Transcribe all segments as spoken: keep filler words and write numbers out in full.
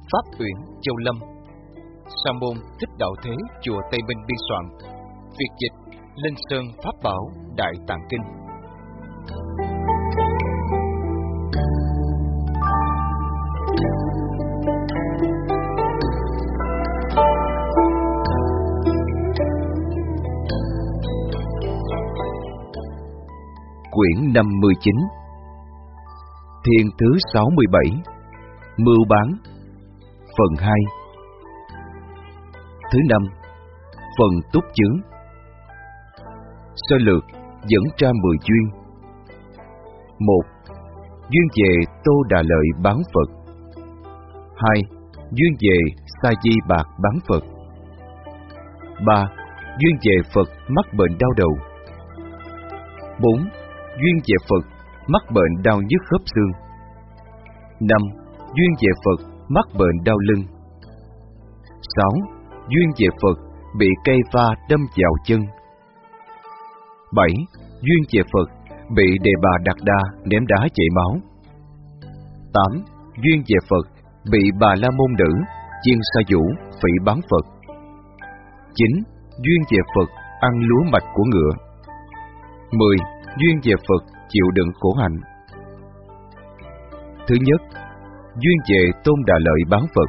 Pháp Uyển, Châu Lâm. Sa môn Thích Đạo Thế, chùa Tây Minh biên soạn. Việt dịch Linh Sơn Pháp Bảo Đại Tạng Kinh. Quyển năm mươi chín. Thiên thứ sáu mươi bảy. Mưu bán. Phần hai. Thứ năm. Phần túc chướng. Sơ lược dẫn ra mười duyên. Một. Duyên về Tô Đà Lợi bán Phật. Hai. Duyên về Sa Di Bạc bán Phật. Ba. Duyên về Phật mắc bệnh đau đầu. Bốn. Duyên về Phật mắc bệnh đau nhức khớp xương. Năm. Duyên về Phật mắc bệnh đau lưng. Sáu. Duyên về Phật bị cây va đâm vào chân. Bảy. Duyên về Phật bị đề bà Đạt Đa ném đá chảy máu. Tám. Duyên về Phật bị Bà La Môn nữ chiên sa vũ phỉ báng Phật. Chín. Duyên về Phật ăn lúa mạch của ngựa. Mười. Duyên về Phật chịu đựng khổ hạnh. Thứ nhất. Duyên về Tôn Đà Lợi bán Phật.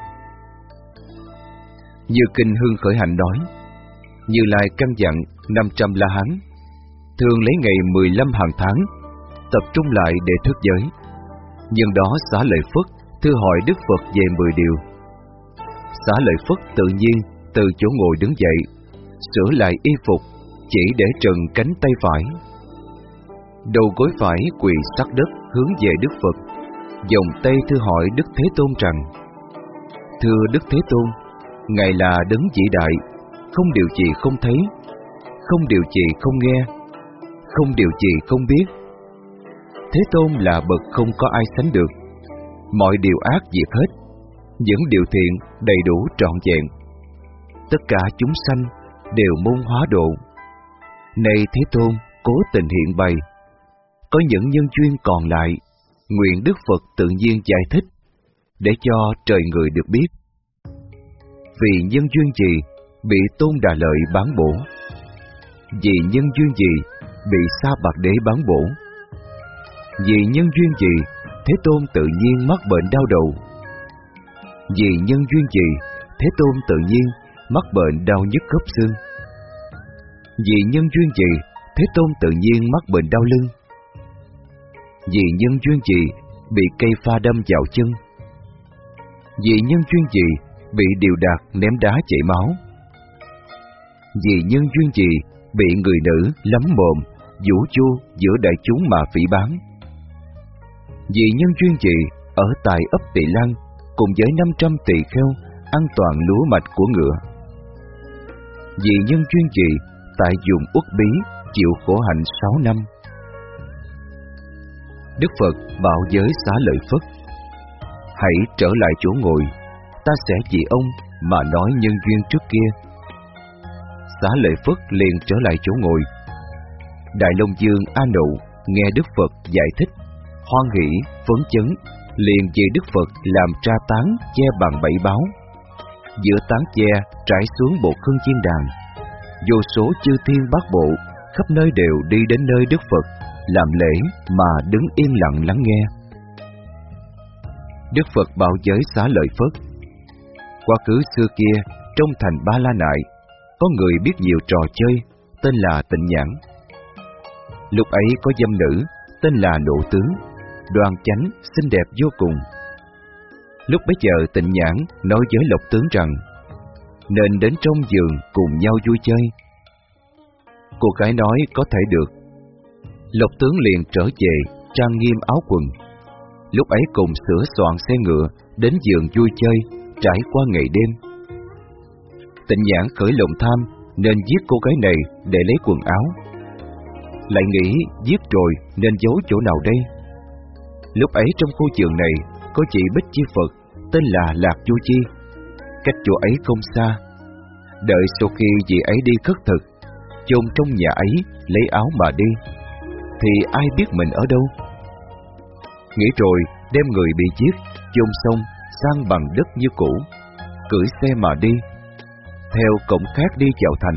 Như kinh Hưng Khởi Hạnh nói, Như Lai căn dặn năm trăm La Hán thường lấy ngày mười lăm hàng tháng tập trung lại để thức giới. Nhân đó Xá Lợi Phất thưa hỏi Đức Phật về mười điều. Xá Lợi Phất tự nhiên từ chỗ ngồi đứng dậy, sửa lại y phục, chỉ để trần cánh tay phải. Đầu gối phải quỳ sát đất hướng về Đức Phật, vòng tay thưa hỏi Đức Thế Tôn rằng: Thưa Đức Thế Tôn, Ngài là đấng vĩ đại, không điều gì không thấy, không điều gì không nghe, không điều gì không biết. Thế Tôn là bậc không có ai sánh được, mọi điều ác diệt hết, những điều thiện đầy đủ trọn vẹn. Tất cả chúng sanh đều môn hóa độ. Này Thế Tôn, cố tình hiện bày, có những nhân duyên còn lại, nguyện Đức Phật tự nhiên giải thích, để cho trời người được biết. Vì nhân duyên gì bị Tôn Đà Lợi bán bổ? Vì nhân duyên gì bị Sa Bạc Đế bán bổ? Vì nhân duyên gì Thế Tôn tự nhiên mắc bệnh đau đầu? Vì nhân duyên gì Thế Tôn tự nhiên mắc bệnh đau nhức khớp xương? Vì nhân duyên gì Thế Tôn tự nhiên mắc bệnh đau lưng? Vì nhân duyên gì bị cây pha đâm vào chân? Vì nhân duyên gì bị Điều Đạt ném đá chảy máu? Vì nhân duyên gì bị người nữ lắm mồm vũ chu giữa đại chúng mà phỉ báng? Vì nhân duyên gì ở tại ấp Tỳ Lăng cùng với năm trăm tỳ kheo ăn toàn lúa mạch của ngựa? Vì nhân duyên gì tại vùng Uất Bí chịu khổ hạnh sáu năm? Đức Phật bảo với Xá Lợi Phất: Hãy trở lại chỗ ngồi, ta sẽ vì ông mà nói nhân duyên trước kia. Xá Lợi Phất liền trở lại chỗ ngồi. Đại Long Dương A Nụ nghe Đức Phật giải thích, hoan hỷ phấn chấn, liền về Đức Phật làm tra tán che bằng bảy báo. Giữa tán che trải xuống bộ khương chiên đàn, vô số chư thiên bát bộ khắp nơi đều đi đến nơi Đức Phật làm lễ mà đứng yên lặng lắng nghe. Đức Phật bảo với Xá Lợi Phất: Quá khứ xưa kia, trong thành Ba La Nại, có người biết nhiều trò chơi, tên là Tịnh Nhãn. Lúc ấy có dâm nữ, tên là Nộ Tướng, đoan chánh, xinh đẹp vô cùng. Lúc bấy giờ Tịnh Nhãn nói với Lộc Tướng rằng nên đến trong giường cùng nhau vui chơi. Cô gái nói có thể được. Lộc Tướng liền trở về, trang nghiêm áo quần. Lúc ấy cùng sửa soạn xe ngựa đến giường vui chơi, trải qua ngày đêm. Tịnh Nhãn khởi lòng tham nên giết cô gái này để lấy quần áo. Lại nghĩ giết rồi nên giấu chỗ nào đây? Lúc ấy trong khu vườn này có chị Bích Chi Phật tên là Lạc Chu Chi, cách chỗ ấy không xa. Đợi sau khi chị ấy đi khất thực, chôn trong nhà ấy lấy áo mà đi, thì ai biết mình ở đâu? Nghĩ rồi đem người bị giết chôn xong, sang bằng đất như cũ, cưỡi xe mà đi, theo cổng khác đi vào thành.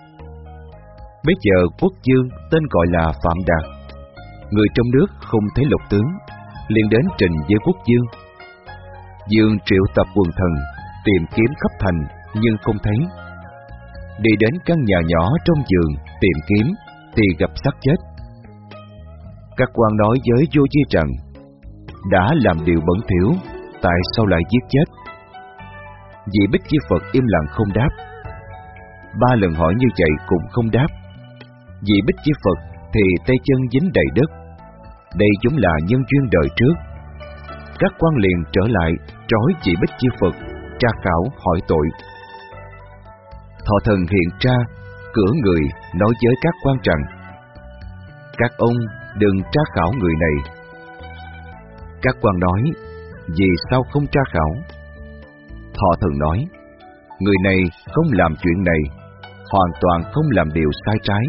Bây giờ quốc vương tên gọi là Phạm Đạt, người trong nước không thấy Lục tướng, liền đến trình với quốc vương. Dương triệu tập quần thần tìm kiếm khắp thành nhưng không thấy. Đi đến căn nhà nhỏ trong vườn tìm kiếm thì gặp xác chết. Các quan nói với vua Di rằng đã làm điều bẩn thỉu, tại sao lại giết chết? Vị Bích Chi Phật im lặng không đáp. Ba lần hỏi như vậy cũng không đáp. Vị Bích Chi Phật thì tay chân dính đầy đất. Đây vốn là nhân duyên đời trước. Các quan liền trở lại trói vị Bích Chi Phật, tra khảo hỏi tội. Thọ Thần hiện ra cửa người nói với các quan rằng: các ông đừng tra khảo người này. Các quan nói: vì sao không tra khảo? Thọ Thần nói: người này không làm chuyện này, hoàn toàn không làm điều sai trái.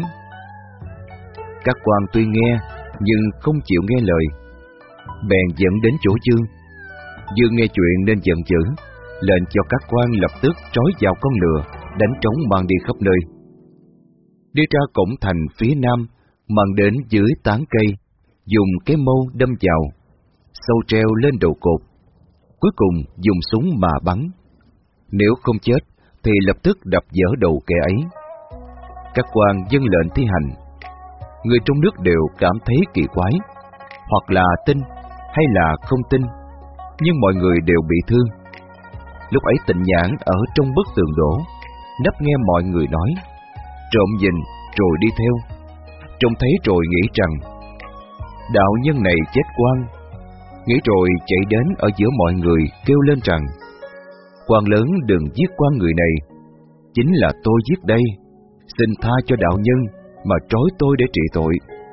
Các quan tuy nghe nhưng không chịu nghe lời, bèn dẫn đến chỗ Dương. Dương nghe chuyện nên giận dữ, lệnh cho các quan lập tức trói vào con lừa, đánh trống mang đi khắp nơi. Đi ra cổng thành phía nam, mang đến dưới tán cây, dùng cái mâu đâm vào, sâu treo lên đầu cột, cuối cùng dùng súng mà bắn. Nếu không chết thì lập tức đập vỡ đầu kẻ ấy. Các quan vâng lệnh thi hành. Người trong nước đều cảm thấy kỳ quái, hoặc là tin hay là không tin, nhưng mọi người đều bị thương. Lúc ấy Tịnh Nhãn ở trong bức tường đổ, nấp nghe mọi người nói, trộm nhìn rồi đi theo. Trông thấy rồi nghĩ rằng đạo nhân này chết quan, nghĩ rồi chạy đến ở giữa mọi người kêu lên rằng: quan lớn đừng giết quan người này, chính là tôi giết đây, xin tha cho đạo nhân mà trói tôi để trị tội.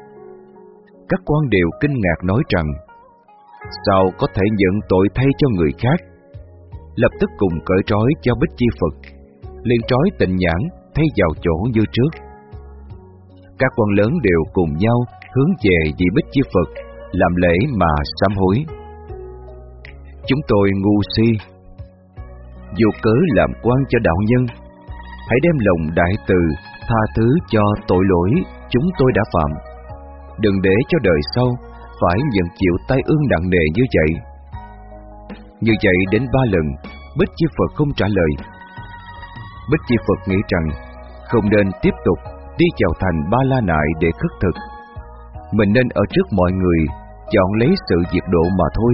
Các quan đều kinh ngạc nói rằng: sao có thể nhận tội thay cho người khác? Lập tức cùng cởi trói cho Bích Chi Phật, liền trói Tịnh Nhãn thay vào chỗ như trước. Các quan lớn đều cùng nhau hướng về vị Bích Chi Phật làm lễ mà sám hối. Chúng tôi ngu si, vô cớ làm quan cho đạo nhân, hãy đem lòng đại từ tha thứ cho tội lỗi chúng tôi đã phạm, đừng để cho đời sau phải nhận chịu tai ương nặng nề như vậy. Như vậy đến ba lần, Bích Chi Phật không trả lời. Bích Chi Phật nghĩ rằng không nên tiếp tục đi vào thành Ba La Nại để khất thực, mình nên ở trước mọi người chọn lấy sự diệt độ mà thôi.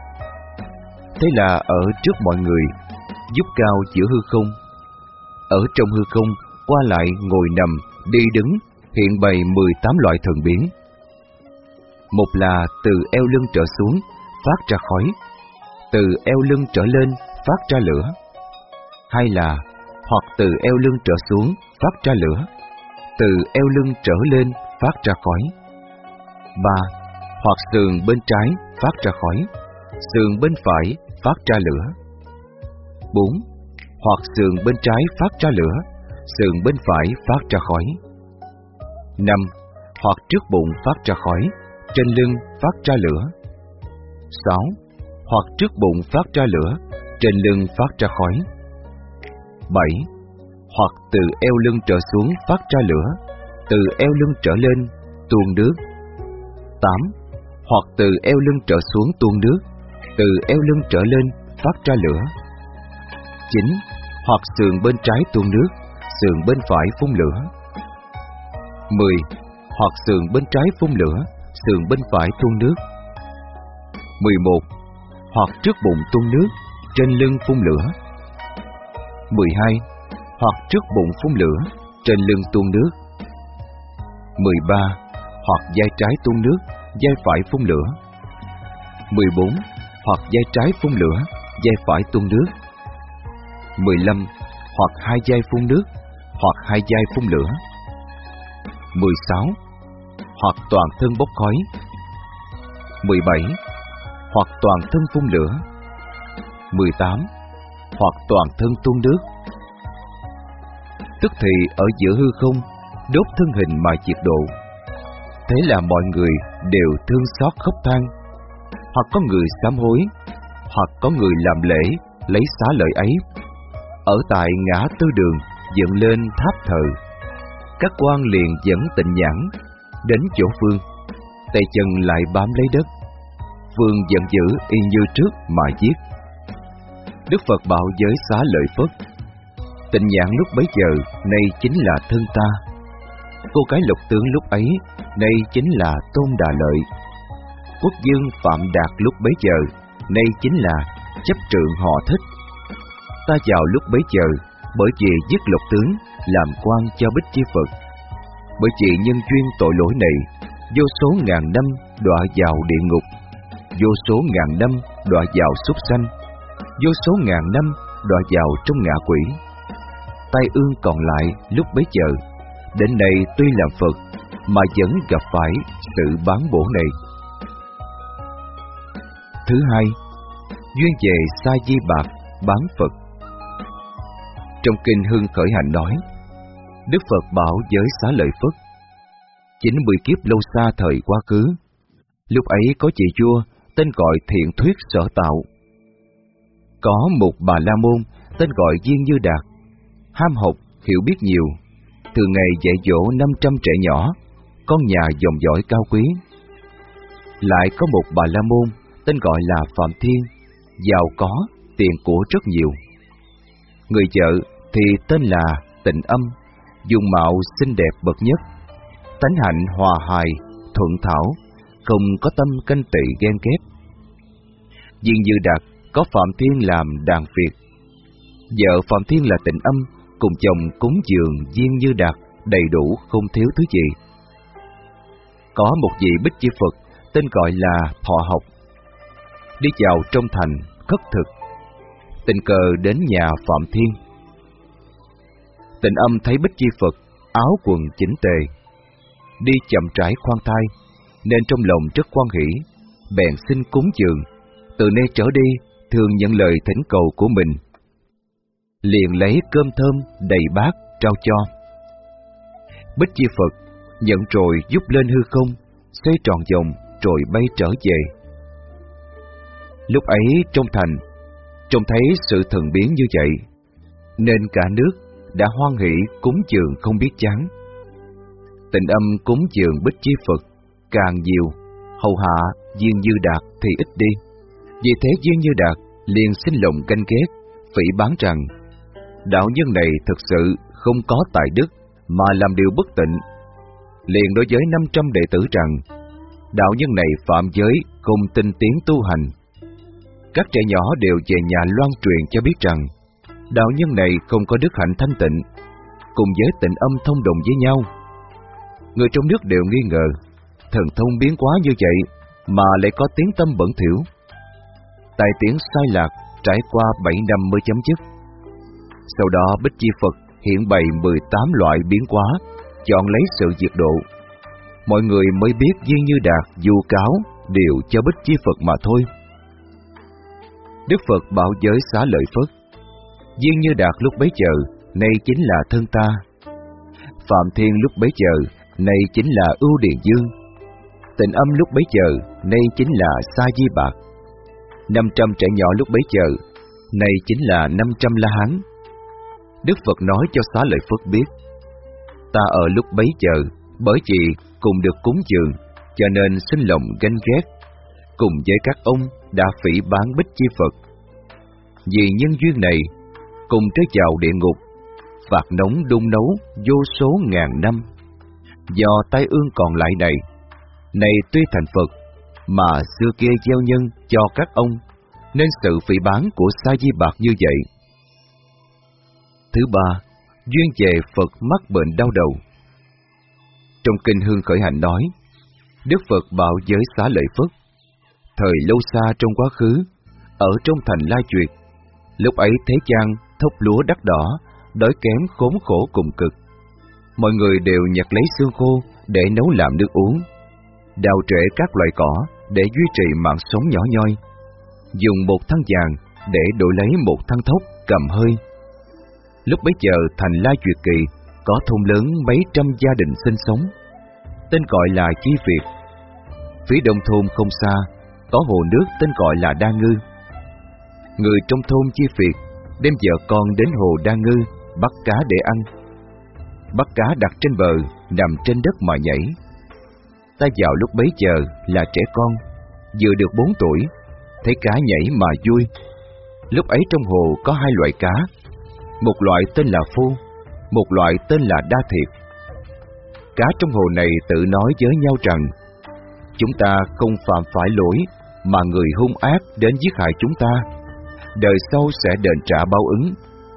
Thế là ở trước mọi người, giúp cao giữa hư không, ở trong hư không qua lại ngồi nằm đi đứng hiện bày mười tám loại thần biến. Một là từ eo lưng trở xuống phát ra khói, từ eo lưng trở lên phát ra lửa. Hai là hoặc từ eo lưng trở xuống phát ra lửa, từ eo lưng trở lên phát ra khói. Ba, hoặc sườn bên trái phát ra khói, sườn bên phải phát ra lửa. Bốn, hoặc sườn bên trái phát ra lửa, sườn bên phải phát ra khói. Năm, hoặc trước bụng phát ra khói, trên lưng phát ra lửa. Sáu, hoặc trước bụng phát ra lửa, trên lưng phát ra khói. Bảy, hoặc từ eo lưng trở xuống phát ra lửa, từ eo lưng trở lên tuôn nước. Tám, hoặc từ eo lưng trở xuống tuôn nước, từ eo lưng trở lên phát ra lửa. Chín, hoặc sườn bên trái tuôn nước, sườn bên phải phun lửa. Mười, hoặc sườn bên trái phun lửa, sườn bên phải tuôn nước. Mười một, hoặc trước bụng tuôn nước, trên lưng phun lửa. Mười hai, hoặc trước bụng phun lửa, trên lưng tuôn nước. Mười ba, hoặc vai trái tuôn nước, vai phải phun lửa. Mười bốn, hoặc vai trái phun lửa, vai phải tuôn nước. Mười lăm, hoặc hai vai phun nước, hoặc hai vai phun lửa. Mười sáu, hoặc toàn thân bốc khói. Mười bảy, hoặc toàn thân phun lửa. Mười tám, hoặc toàn thân tuôn nước. Tức thì ở giữa hư không đốt thân hình mà diệt độ. Thế là mọi người đều thương xót khóc than, hoặc có người sám hối, hoặc có người làm lễ lấy xá lợi ấy. Ở tại ngã tư đường dựng lên tháp thờ. Các quan liền dẫn Tịnh Nhãn đến chỗ Vương, tay chân lại bám lấy đất. Vương giận dữ y như trước mà giết. Đức Phật bảo với Xá Lợi Phất: Tịnh Nhãn lúc bấy giờ nay chính là thân ta. Cô cái Lục Tướng lúc ấy nay chính là Tôn Đà Lợi. Quốc vương Phạm Đạt lúc bấy giờ nay chính là chấp trượng họ Thích. Ta vào lúc bấy giờ bởi vì giết Lục Tướng làm quan cho Bích Chi Phật. Bởi vì nhân duyên tội lỗi này, vô số ngàn năm đọa vào địa ngục, vô số ngàn năm đọa vào súc sanh, vô số ngàn năm đọa vào trong ngạ quỷ. Tai ương còn lại lúc bấy giờ, đến nay tuy làm Phật mà vẫn gặp phải sự bán bổ này. Thứ hai, duyên về Sa Di Bạc bán Phật. Trong kinh Hưng Khởi Hạnh nói, Đức Phật bảo với Xá Lợi Phất: chín mươi kiếp lâu xa thời quá khứ, lúc ấy có chị vua tên gọi Thiện Thuyết Sở Tạo. Có một Bà La Môn tên gọi Viên Như Đạt, ham học, hiểu biết nhiều, thường ngày dạy dỗ năm trăm trẻ nhỏ, con nhà dòng dõi cao quý. Lại có một Bà La Môn tên gọi là Phạm Thiên, giàu có, tiền của rất nhiều. Người vợ thì tên là Tịnh Âm, dung mạo xinh đẹp bậc nhất, tánh hạnh hòa hài, thuận thảo, không có tâm canh tị ghen ghét. Viên Như Đạt có Phạm Thiên làm đàn Việt. Vợ Phạm Thiên là Tịnh Âm, cùng chồng cúng dường Viên Như Đạt đầy đủ không thiếu thứ gì. Có một vị Bích Chi Phật tên gọi là Thọ Học, đi vào trong thành khất thực, tình cờ đến nhà Phạm Thiên. Tịnh Âm thấy Bích Chi Phật áo quần chỉnh tề, đi chậm rãi khoan thai, nên trong lòng rất hoan hỷ, bèn xin cúng dường, từ nay trở đi thường nhận lời thỉnh cầu của mình. Liền lấy cơm thơm đầy bát trao cho. Bích Chi Phật nhận rồi giúp lên hư không, xoay tròn vòng rồi bay trở về. Lúc ấy trong thành, trông thấy sự thần biến như vậy, nên cả nước đã hoan hỷ cúng dường không biết chán. Tịnh Âm cúng dường Bích Chi Phật càng nhiều, hầu hạ Viên Như Đạt thì ít đi. Vì thế Viên Như Đạt liền sinh lòng ganh ghét, phỉ báng rằng đạo nhân này thực sự không có tài đức mà làm điều bất tịnh. Liền đối với năm trăm đệ tử rằng đạo nhân này phạm giới, không tinh tiến tu hành. Các trẻ nhỏ đều về nhà loan truyền cho biết rằng đạo nhân này không có đức hạnh thanh tịnh, cùng với Tịnh Âm thông đồng với nhau. Người trong nước đều nghi ngờ thần thông biến hóa như vậy mà lại có tiếng tâm bẩn thỉu. Tai tiếng sai lạc trải qua bảy năm mới chấm dứt. Sau đó Bích Chi Phật hiện bày mười tám loại biến hóa, chọn lấy sự diệt độ. Mọi người mới biết Viên Như Đạt vu cáo đều cho Bích Chi Phật mà thôi. Đức Phật bảo với Xá Lợi Phất: Viên Như Đạt lúc bấy giờ nay chính là thân ta. Phạm Thiên lúc bấy giờ nay chính là Ưu Điền Dương. Tịnh Âm lúc bấy giờ nay chính là Sa Di Bạc. Năm trăm trẻ nhỏ lúc bấy giờ nay chính là năm trăm La Hán. Đức Phật nói cho Xá Lợi Phất biết: ta ở lúc bấy giờ bởi vì cùng được cúng dường, cho nên sinh lòng ganh ghét, cùng với các ông đã phỉ báng Bích Chi Phật. Vì nhân duyên này, cùng trở vào địa ngục, phạt nóng đun nấu vô số ngàn năm. Do tai ương còn lại này, này tuy thành Phật, mà xưa kia gieo nhân cho các ông, nên sự phỉ báng của Sa Di Bạc như vậy. Thứ ba, duyên về Phật mắc bệnh đau đầu. Trong kinh Hương Khởi Hạnh nói, Đức Phật bảo với Xá Lợi Phất: thời lâu xa trong quá khứ, ở trong thành La Duyệt, lúc ấy thế gian thóc lúa đắt đỏ, đói kém khốn khổ cùng cực. Mọi người đều nhặt lấy xương khô để nấu làm nước uống, đào trễ các loại cỏ để duy trì mạng sống nhỏ nhoi, dùng một thăng vàng để đổi lấy một thăng thóc cầm hơi. Lúc bấy giờ thành La Duyệt Kỳ có thôn lớn mấy trăm gia đình sinh sống, tên gọi là Chi Việt. Phía đông thôn không xa có hồ nước tên gọi là Đa Ngư. người trong thôn Chi Việt đem vợ con đến hồ Đa Ngư bắt cá để ăn. Bắt cá đặt trên bờ, nằm trên đất mà nhảy. Ta vào lúc bấy giờ là trẻ con, vừa được bốn tuổi, thấy cá nhảy mà vui. Lúc ấy trong hồ có hai loại cá, một loại tên là phu, một loại tên là đa thiệt. Cá trong hồ này tự nói với nhau rằng, chúng ta không phạm phải lỗi mà người hung ác đến giết hại chúng ta, đời sau sẽ đền trả báo ứng.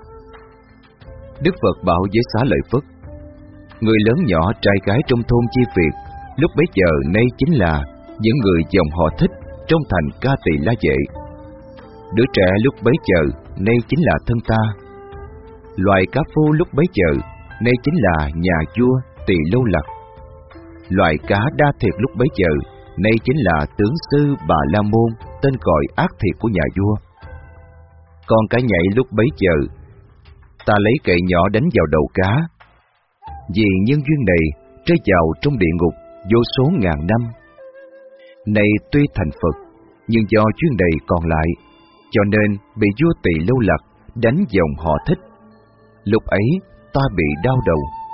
Đức Phật bảo với Xá Lợi Phất, người lớn nhỏ trai gái trong thôn Chi Việt lúc bấy giờ nay chính là những người dòng họ Thích trong thành Ca Tỳ La Vệ. Đứa trẻ lúc bấy giờ nay chính là thân ta. Loài cá phu lúc bấy giờ nay chính là nhà vua Tỳ Lâu Lạc. Loài cá đa thiệt lúc bấy giờ nay chính là tướng sư Bà La Môn, tên gọi ác thiệt của nhà vua. Con cá nhảy lúc bấy giờ, ta lấy gậy nhỏ đánh vào đầu cá. Vì nhân duyên này rơi vào trong địa ngục vô số ngàn năm. Này tuy thành Phật, nhưng do duyên này còn lại, cho nên bị vua Tỳ Lâu Lạc đánh dòng họ Thích. Lúc ấy ta bị đau đầu.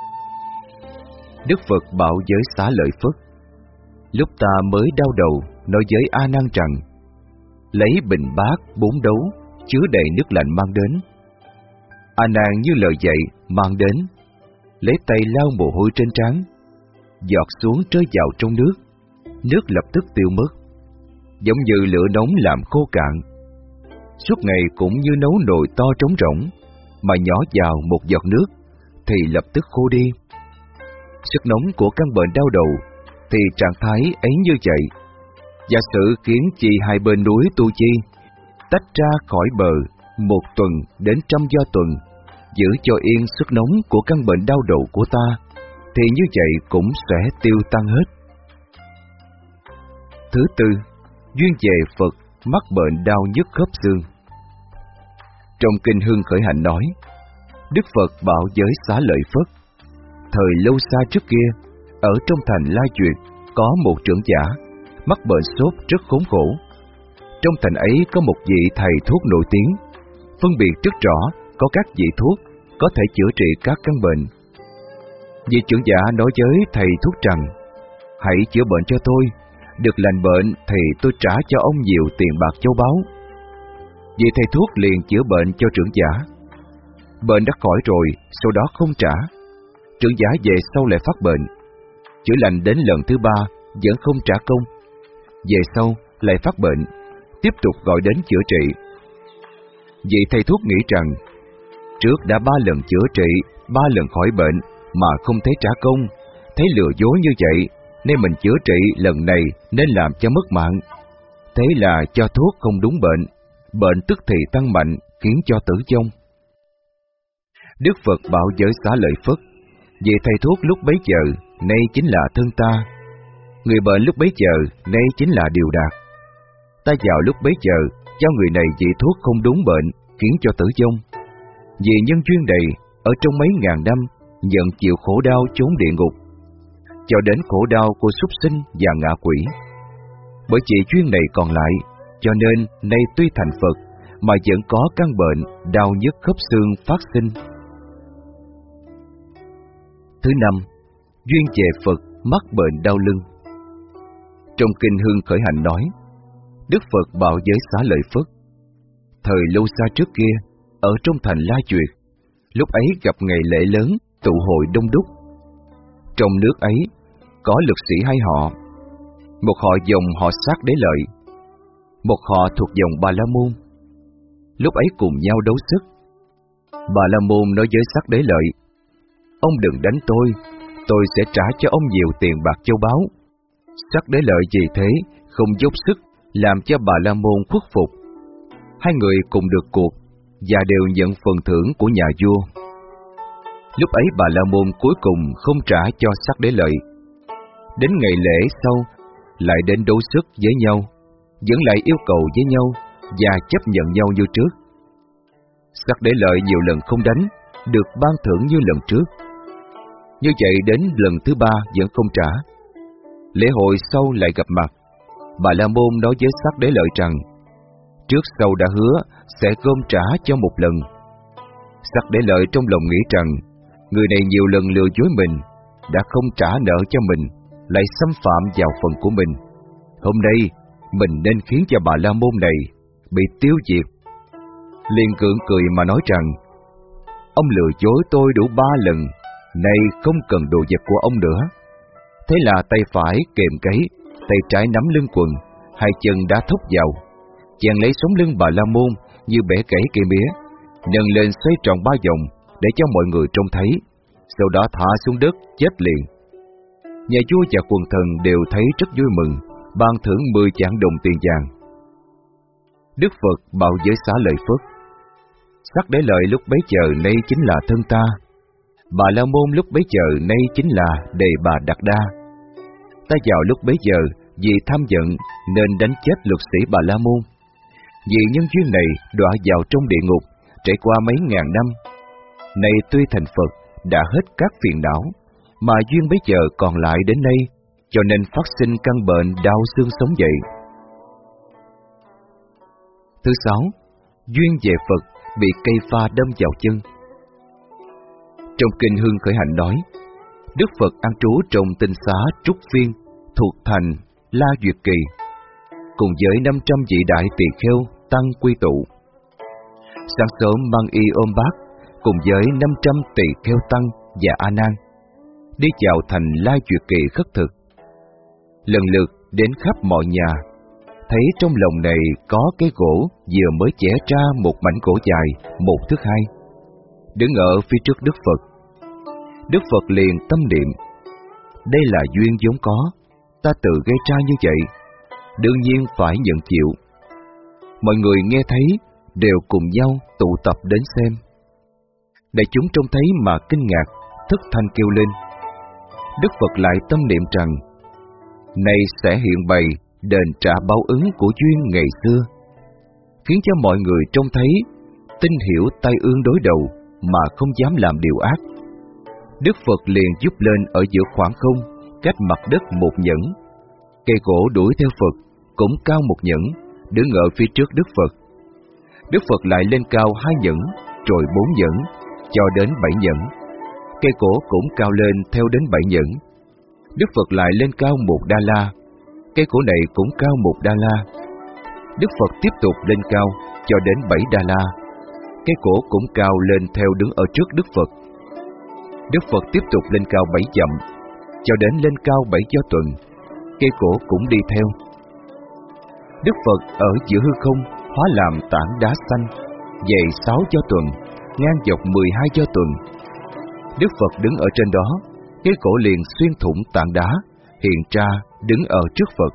Đức Phật bảo với Xá Lợi Phất, lúc ta mới đau đầu nói với A Nan rằng, lấy bình bát bốn đấu chứa đầy nước lạnh mang đến. A Nan như lời dạy mang đến, lấy tay lau mồ hôi trên trán, giọt xuống rơi vào trong nước, nước lập tức tiêu mất, giống như lửa nóng làm khô cạn. Suốt ngày cũng như nấu nồi to trống rỗng, mà nhỏ vào một giọt nước thì lập tức khô đi. Sức nóng của căn bệnh đau đầu thì trạng thái ấy như vậy. Giả sử khiến chi hai bên núi Tu Chi tách ra khỏi bờ một tuần đến trăm do tuần, giữ cho yên sức nóng của căn bệnh đau đầu của ta, thì như vậy cũng sẽ tiêu tan hết. Thứ tư, duyên về Phật mắc bệnh đau nhức khớp xương. Trong kinh Hương Khởi Hạnh nói, Đức Phật bảo với Xá Lợi Phất, thời lâu xa trước kia, ở trong thành La Duyệt có một trưởng giả mắc bệnh sốt rất khốn khổ. Trong thành ấy có một vị thầy thuốc nổi tiếng, phân biệt rất rõ có các vị thuốc có thể chữa trị các căn bệnh. Vị trưởng giả nói với thầy thuốc rằng, hãy chữa bệnh cho tôi, được lành bệnh thì tôi trả cho ông nhiều tiền bạc châu báu. Vị thầy thuốc liền chữa bệnh cho trưởng giả. Bệnh đã khỏi rồi, sau đó không trả. Trưởng giả về sau lại phát bệnh, chữa lành đến lần thứ ba vẫn không trả công. Về sau lại phát bệnh, tiếp tục gọi đến chữa trị. Vị thầy thuốc nghĩ rằng, trước đã ba lần chữa trị, ba lần khỏi bệnh mà không thấy trả công, thấy lừa dối như vậy, nên mình chữa trị lần này nên làm cho mất mạng. Thế là cho thuốc không đúng bệnh, bệnh tức thì tăng mạnh, khiến cho tử vong. Đức Phật bảo với Xá Lợi Phất, vì thầy thuốc lúc bấy giờ, nay chính là thân ta. Người bệnh lúc bấy giờ, nay chính là Điều Đạt. Ta vào lúc bấy giờ, cho người này vị thuốc không đúng bệnh, khiến cho tử vong. Vì nhân duyên này, ở trong mấy ngàn năm, nhận chịu khổ đau chốn địa ngục, cho đến khổ đau của súc sinh và ngạ quỷ. Bởi vì duyên này còn lại, cho nên nay tuy thành Phật, mà vẫn có căn bệnh đau nhức khớp xương phát sinh. Thứ năm, duyên về Phật mắc bệnh đau lưng. Trong kinh Hương Khởi Hạnh nói, Đức Phật bảo với Xá Lợi Phất, thời lâu xa trước kia, ở trong thành La Duyệt, lúc ấy gặp ngày lễ lớn, tụ hội đông đúc. Trong nước ấy, có lực sĩ hai họ, một họ dòng họ Sát Đế Lợi, một họ thuộc dòng Bà La Môn. Lúc ấy cùng nhau đấu sức. Bà La Môn nói với Sát Đế Lợi, ông đừng đánh tôi, tôi sẽ trả cho ông nhiều tiền bạc châu báu. Sát Đế Lợi vì thế không dốc sức làm cho Bà La Môn khuất phục. Hai người cùng được cuộc và đều nhận phần thưởng của nhà vua. Lúc ấy Bà La Môn cuối cùng không trả cho Sát Đế Lợi. Đến ngày lễ sau lại đến đấu sức với nhau, vẫn lại yêu cầu với nhau và chấp nhận nhau như trước. Sát Đế Lợi nhiều lần không đánh, được ban thưởng như lần trước. Như vậy đến lần thứ ba vẫn không trả. Lễ hội sau lại gặp mặt, Bà La Môn nói với Sát Đế Lợi rằng, trước sau đã hứa sẽ gom trả cho một lần. Sắc Để Lợi trong lòng nghĩ rằng người này nhiều lần lừa dối mình, đã không trả nợ cho mình, lại xâm phạm vào phần của mình. Hôm nay mình nên khiến cho Bà La Môn này bị tiêu diệt. Liền gượng cười mà nói rằng: ông lừa dối tôi đủ ba lần, nay không cần đồ vật của ông nữa. Thế là tay phải kềm cấy, tay trái nắm lưng quần, hai chân đã thốc vào, chàng lấy sống lưng Bà La Môn như bẻ gãy cây mía, nâng lên xoay tròn ba vòng để cho mọi người trông thấy, sau đó thả xuống đất chết liền. Nhà vua và quần thần đều thấy rất vui mừng, ban thưởng mười vạn đồng tiền vàng. Đức Phật bảo với Xá Lợi Phất: Sắc Để Lợi lúc bấy giờ nay chính là thân ta, Bà La Môn lúc bấy giờ nay chính là Đề Bà Đạt Đa. Ta vào lúc bấy giờ vì tham giận nên đánh chết luật sĩ Bà La Môn. Vì nhân duyên này đọa vào trong địa ngục, trải qua mấy ngàn năm. Nay tuy thành Phật đã hết các phiền não, mà duyên bấy giờ còn lại đến nay, cho nên phát sinh căn bệnh đau xương sống dậy. Thứ sáu, duyên về Phật bị cây pha đâm vào chân. Trong kinh Hương Khởi Hạnh nói, Đức Phật an trú trong tinh xá Trúc Viên thuộc thành La Duyệt Kỳ, cùng với năm trăm vị đại tỳ kheo tăng quy tụ. Sáng sớm mang y ôm bát cùng với năm trăm tỳ kheo tăng và A Nan đi vào thành La Duyệt Kỳ khất thực. Lần lượt đến khắp mọi nhà, thấy trong lòng này có cái gỗ vừa mới chẻ ra một mảnh gỗ dài một thước hai, đứng ở phía trước Đức Phật. Đức Phật liền tâm niệm: đây là duyên vốn có, ta tự gây ra như vậy, đương nhiên phải nhận chịu. Mọi người nghe thấy đều cùng nhau tụ tập đến xem. Đại chúng trông thấy mà kinh ngạc, thất thanh kêu lên. Đức Phật lại tâm niệm rằng: này sẽ hiện bày đền trả báo ứng của duyên ngày xưa, khiến cho mọi người trông thấy, tin hiểu tay ương đối đầu mà không dám làm điều ác. Đức Phật liền giúp lên ở giữa khoảng không, cách mặt đất một nhẫn. Cây gỗ đuổi theo Phật cũng cao một nhẫn, đứng ở phía trước Đức Phật. Đức Phật lại lên cao hai nhẫn, rồi bốn nhẫn, cho đến bảy nhẫn. Cây gỗ cũng cao lên theo đến bảy nhẫn. Đức Phật lại lên cao một đa la. Cây gỗ này cũng cao một đa la. Đức Phật tiếp tục lên cao cho đến bảy đa la. Cây gỗ cũng cao lên theo đứng ở trước Đức Phật. Đức Phật tiếp tục lên cao bảy dặm, cho đến lên cao bảy do tuần. Cây gỗ cũng đi theo. Đức Phật ở giữa hư không hóa làm tảng đá xanh, dày sáu do tuần, ngang dọc mười hai do tuần. Đức Phật đứng ở trên đó, cây gỗ liền xuyên thủng tảng đá, hiện ra đứng ở trước Phật.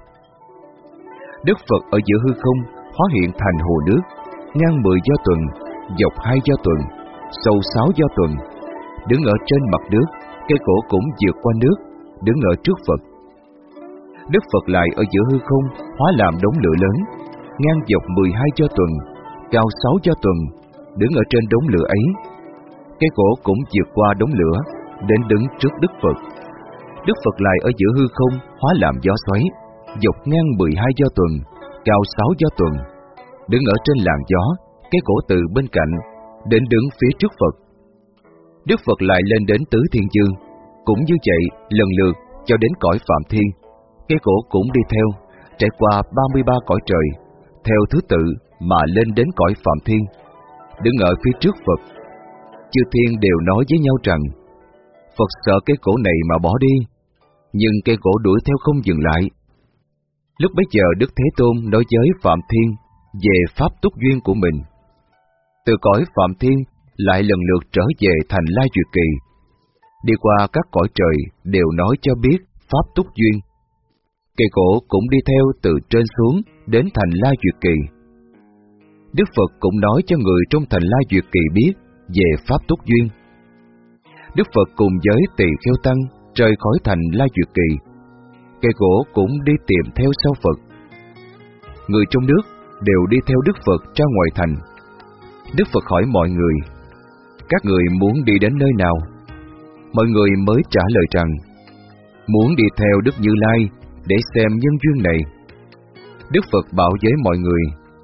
Đức Phật ở giữa hư không hóa hiện thành hồ nước, ngang mười do tuần, dọc hai do tuần, sâu sáu do tuần. Đứng ở trên mặt nước, cây gỗ cũng vượt qua nước, đứng ở trước Phật. Đức Phật lại ở giữa hư không hóa làm đống lửa lớn, ngang dọc mười hai do tuần, cao sáu do tuần, đứng ở trên đống lửa ấy. Cây gỗ cũng vượt qua đống lửa, đến đứng trước Đức Phật. Đức Phật lại ở giữa hư không hóa làm gió xoáy, dọc ngang mười hai do tuần, cao sáu do tuần, đứng ở trên làn gió. Cây gỗ từ bên cạnh đến đứng phía trước Phật. Đức Phật lại lên đến tứ thiên dương, cũng như vậy lần lượt cho đến cõi Phạm Thiên. Cây gỗ cũng đi theo, trải qua ba mươi ba cõi trời, theo thứ tự mà lên đến cõi Phạm Thiên, đứng ở phía trước Phật. Chư thiên đều nói với nhau rằng: Phật sợ cái gỗ này mà bỏ đi, nhưng cây gỗ đuổi theo không dừng lại. Lúc bấy giờ Đức Thế Tôn nói với Phạm Thiên về pháp túc duyên của mình. Từ cõi Phạm Thiên lại lần lượt trở về thành La Duyệt Kỳ, đi qua các cõi trời đều nói cho biết pháp túc duyên. Cây gỗ cũng đi theo từ trên xuống đến thành La Duyệt Kỳ. Đức Phật cũng nói cho người trong thành La Duyệt Kỳ biết về pháp túc duyên. Đức Phật cùng với tỳ kheo tăng rời khỏi thành La Duyệt Kỳ. Cây gỗ cũng đi tìm theo sau Phật. Người trong nước đều đi theo Đức Phật ra ngoài thành. Đức Phật hỏi mọi người: các người muốn đi đến nơi nào? Mọi người mới trả lời rằng: muốn đi theo Đức Như Lai để xem nhân duyên này. Đức Phật bảo với mọi người: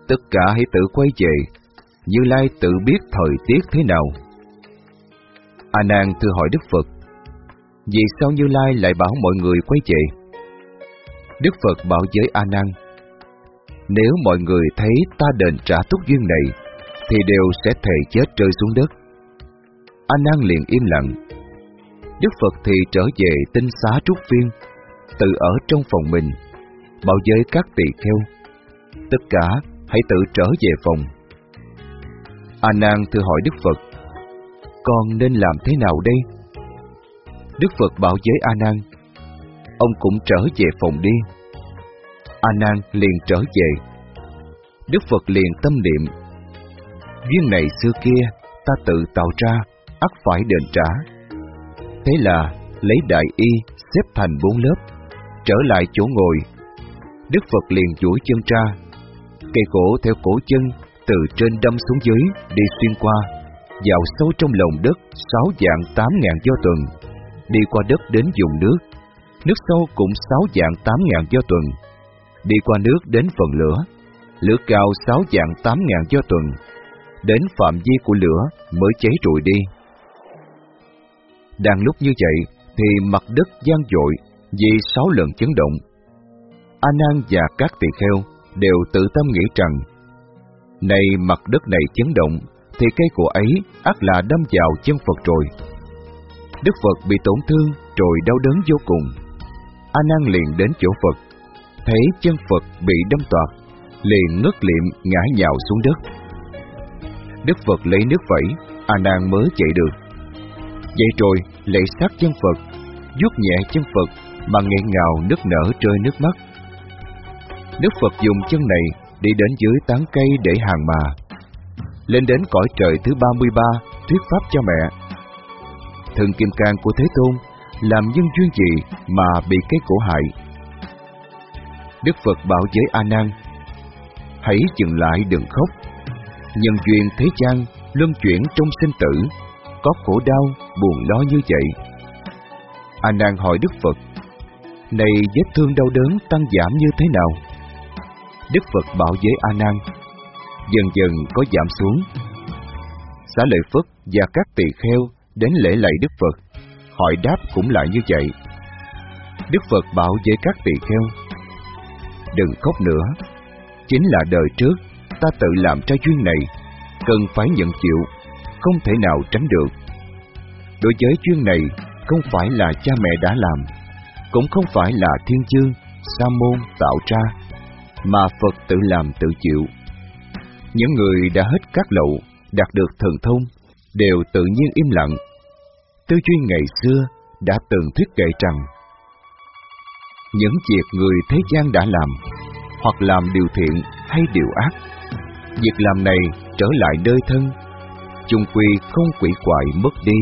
Tất cả hãy tự quay về, Như Lai tự biết thời tiết thế nào. A Nan thưa hỏi Đức Phật, vì sao Như Lai lại bảo mọi người quay về? Đức Phật bảo với A Nan, nếu mọi người thấy ta đền trả túc duyên này, thì đều sẽ thề chết rơi xuống đất. A Nan liền im lặng. Đức Phật thì trở về tinh xá Trúc Phiên, tự ở trong phòng mình, bảo với các tỳ kheo, tất cả hãy tự trở về phòng. A Nan thưa hỏi Đức Phật, con nên làm thế nào đây? Đức Phật bảo với A Nan, ông cũng trở về phòng đi. A Nan liền trở về. Đức Phật liền tâm niệm, duyên này xưa kia ta tự tạo ra, ắt phải đền trả. Thế là lấy đại y xếp thành bốn lớp, trở lại chỗ ngồi. Đức Phật liền duỗi chân ra, cây gỗ theo cổ chân từ trên đâm xuống dưới, đi xuyên qua, vào sâu trong lòng đất sáu vạn tám ngàn do tuần, đi qua đất đến vùng nước, nước sâu cũng sáu vạn tám ngàn do tuần, đi qua nước đến phần lửa, lửa cao sáu vạn tám ngàn do tuần, đến phạm vi của lửa mới cháy rụi đi. Đang lúc như vậy thì mặt đất vang dội vì sáu lần chấn động. A Nan và các tỳ kheo đều tự tâm nghĩ rằng, này mặt đất này chấn động thì cây của ấy ắt là đâm vào chân Phật rồi. Đức Phật bị tổn thương rồi đau đớn vô cùng. A Nan liền đến chỗ Phật, thấy chân Phật bị đâm toạc, liền ngất liệm ngã nhào xuống đất. Đức Phật lấy nước vẩy, A Nan mới chạy được. Vậy rồi lạy sát chân Phật, vuốt nhẹ chân Phật mà nghẹn ngào nức nở rơi nước mắt. Đức Phật dùng chân này đi đến dưới tán cây để hàng mà, lên đến cõi trời thứ ba mươi ba thuyết pháp cho mẹ. Thần kim cang của Thế Tôn làm nhân duyên gì mà bị cái cổ hại? Đức Phật bảo với A Nan, hãy dừng lại đừng khóc. Nhân duyên thế gian luân chuyển trong sinh tử, có khổ đau buồn lo như vậy. A Nan hỏi Đức Phật, này vết thương đau đớn tăng giảm như thế nào? Đức Phật bảo với A Nan, dần dần có giảm xuống. Xá Lợi Phất và các tỳ kheo đến lễ lạy Đức Phật, hỏi đáp cũng lại như vậy. Đức Phật bảo với các tỳ kheo, đừng khóc nữa, chính là đời trước ta tự làm ra duyên này, cần phải nhận chịu, không thể nào tránh được. Đối với duyên này, không phải là cha mẹ đã làm, cũng không phải là thiên chương, sa môn tạo ra, mà Phật tự làm tự chịu. Những người đã hết các lậu, đạt được thần thông, đều tự nhiên im lặng. Tư duy ngày xưa đã từng thuyết kệ rằng, những việc người thế gian đã làm, hoặc làm điều thiện hay điều ác, việc làm này trở lại nơi thân, chung quy không quỷ quại mất đi.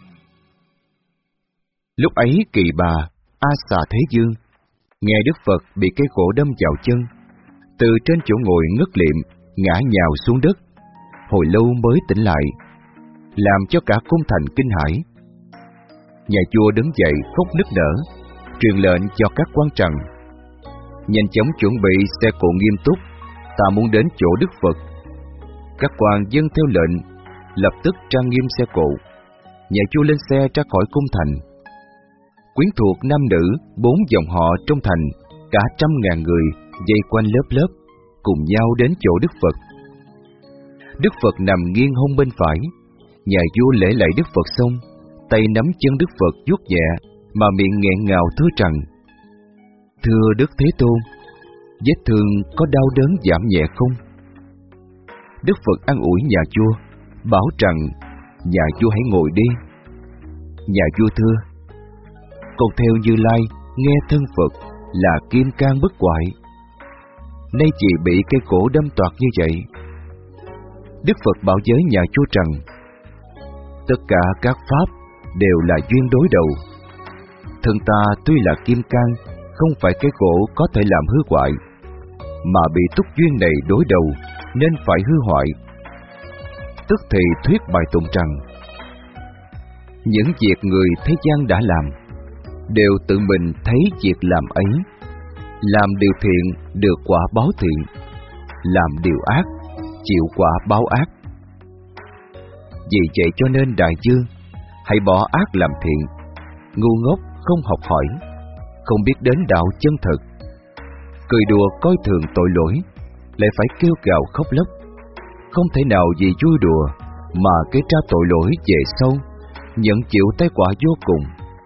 Lúc ấy Kỳ Bà, A Xà Thế Dương, nghe Đức Phật bị cái gỗ đâm vào chân, từ trên chỗ ngồi ngất liệm, ngã nhào xuống đất, hồi lâu mới tỉnh lại, làm cho cả cung thành kinh hãi. Nhà vua đứng dậy khóc nức nở, truyền lệnh cho các quan trần, nhanh chóng chuẩn bị xe cộ nghiêm túc, ta muốn đến chỗ Đức Phật. Các quan dâng theo lệnh, lập tức trang nghiêm xe cộ. Nhà vua lên xe ra khỏi cung thành. Quyến thuộc nam nữ, bốn dòng họ trong thành, cả trăm ngàn người dây quanh lớp lớp, cùng nhau đến chỗ Đức Phật. Đức Phật nằm nghiêng hông bên phải. Nhà vua lễ lạy Đức Phật xong, tay nắm chân Đức Phật vuốt nhẹ, mà miệng nghẹn ngào thưa rằng, thưa Đức Thế Tôn, vết thương có đau đớn giảm nhẹ không? Đức Phật an ủi nhà vua, bảo rằng nhà vua hãy ngồi đi. Nhà vua thưa, con theo Như Lai nghe thân Phật là kim cang bất hoại, nay chỉ bị cây cổ đâm toạc như vậy. Đức Phật bảo với nhà vua rằng, tất cả các pháp đều là duyên đối đầu. Thân ta tuy là kim cang, không phải cái gỗ có thể làm hư hoại, mà bị túc duyên này đối đầu nên phải hư hoại. Tức thì thuyết bài tụng rằng, những việc người thế gian đã làm, đều tự mình thấy việc làm ấy, làm điều thiện được quả báo thiện, làm điều ác, chịu quả báo ác. Vì vậy cho nên đại dương, hãy bỏ ác làm thiện, ngu ngốc không học hỏi, không biết đến đạo chân thực, cười đùa coi thường tội lỗi, lại phải kêu gào khóc lóc, không thể nào vì vui đùa mà gây ra tội lỗi về sau, nhận chịu tai quả vô cùng.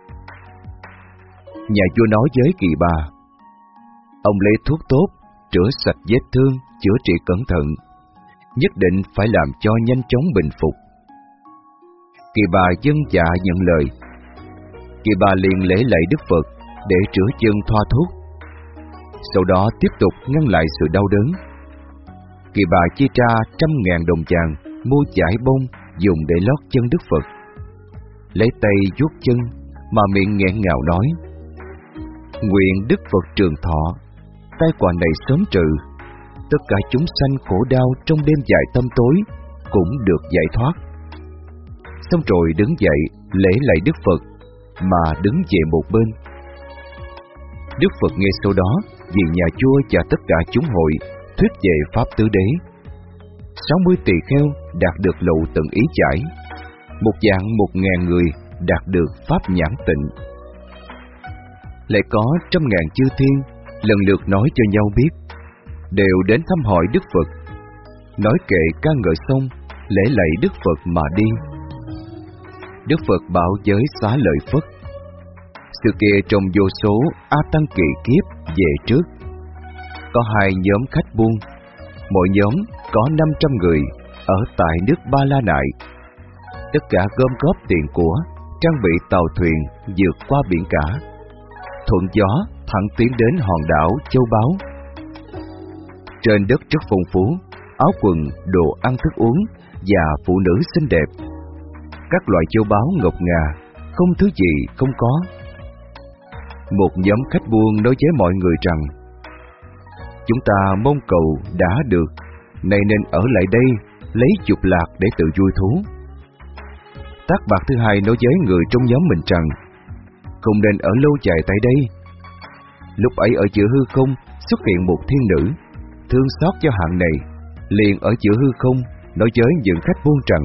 Nhà vua nói với Kỳ Bà: ông lấy thuốc tốt, chữa sạch vết thương, chữa trị cẩn thận, nhất định phải làm cho nhanh chóng bình phục. Kỳ Bà vâng dạ nhận lời. Kỳ Bà liền lễ lạy Đức Phật để rửa chân thoa thuốc, sau đó tiếp tục ngăn lại sự đau đớn. Kỳ Bà chia ra trăm ngàn đồng vàng mua vải bông dùng để lót chân Đức Phật, lấy tay vuốt chân mà miệng nghẹn ngào nói: nguyện Đức Phật trường thọ, tai họa này sớm trừ, tất cả chúng sanh khổ đau trong đêm dài tăm tối cũng được giải thoát. Xong rồi đứng dậy lễ lạy Đức Phật mà đứng về một bên. Đức Phật nghe sau đó vì nhà vua và tất cả chúng hội thuyết về pháp tứ đế. Sáu mươi tỳ kheo đạt được lộ tận ý giải, một vạn một ngàn người đạt được pháp nhãn tịnh. Lại có trăm ngàn chư thiên lần lượt nói cho nhau biết, đều đến thăm hỏi Đức Phật, nói kệ ca ngợi xong lễ lạy Đức Phật mà đi. Đức Phật bảo giới xá lợi Phất: sự kia trong vô số A Tăng kỳ kiếp về trước, có hai nhóm khách buôn, mỗi nhóm có năm trăm người ở tại nước Ba La Nại. Tất cả gom góp tiền của, trang bị tàu thuyền vượt qua biển cả, thuận gió thẳng tiến đến hòn đảo Châu Báu. Trên đất rất phong phú, áo quần, đồ ăn thức uống và phụ nữ xinh đẹp. Các loại châu báu ngọc ngà, không thứ gì không có. Một nhóm khách buôn nói với mọi người rằng: chúng ta mong cầu đã được, này nên ở lại đây lấy chuộc lạc để tự vui thú. Tác bạc thứ hai nói với người trong nhóm mình rằng: không nên ở lâu dài tại đây. Lúc ấy ở giữa hư không xuất hiện một thiên nữ, thương xót cho hạng này, liền ở giữa hư không nói với những khách buôn rằng: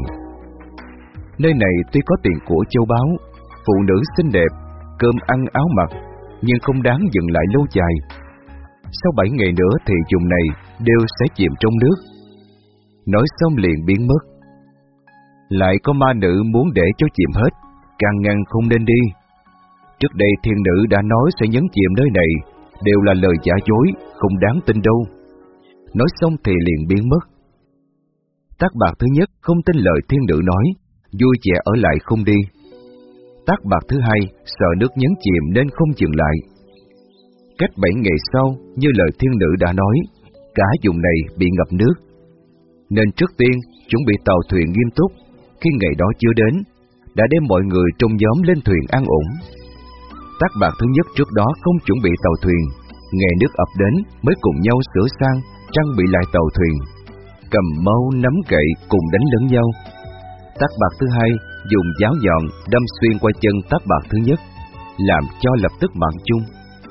nơi này tuy có tiền của châu báu, phụ nữ xinh đẹp, cơm ăn áo mặc, nhưng không đáng dừng lại lâu dài. Sau bảy ngày nữa thì vùng này đều sẽ chìm trong nước. Nói xong liền biến mất. Lại có ma nữ muốn để cho chìm hết, can ngăn không nên đi. Trước đây thiên nữ đã nói sẽ nhấn chìm nơi này, đều là lời giả dối, không đáng tin đâu. Nói xong thì liền biến mất. Tác bạc thứ nhất không tin lời thiên nữ nói, vui vẻ ở lại không đi. Tác bạc thứ hai sợ nước nhấn chìm nên không dừng lại. Cách bảy ngày sau, như lời thiên nữ đã nói, cả vùng này bị ngập nước. Nên trước tiên chuẩn bị tàu thuyền nghiêm túc. Khi ngày đó chưa đến, đã đem mọi người trong nhóm lên thuyền an ổn. Tác bạc thứ nhất trước đó không chuẩn bị tàu thuyền, ngày nước ập đến mới cùng nhau sửa sang, trang bị lại tàu thuyền, cầm mâu nắm gậy cùng đánh lẫn nhau. Tác bạc thứ hai dùng giáo nhọn đâm xuyên qua chân tác bạc thứ nhất, làm cho lập tức mạng chung.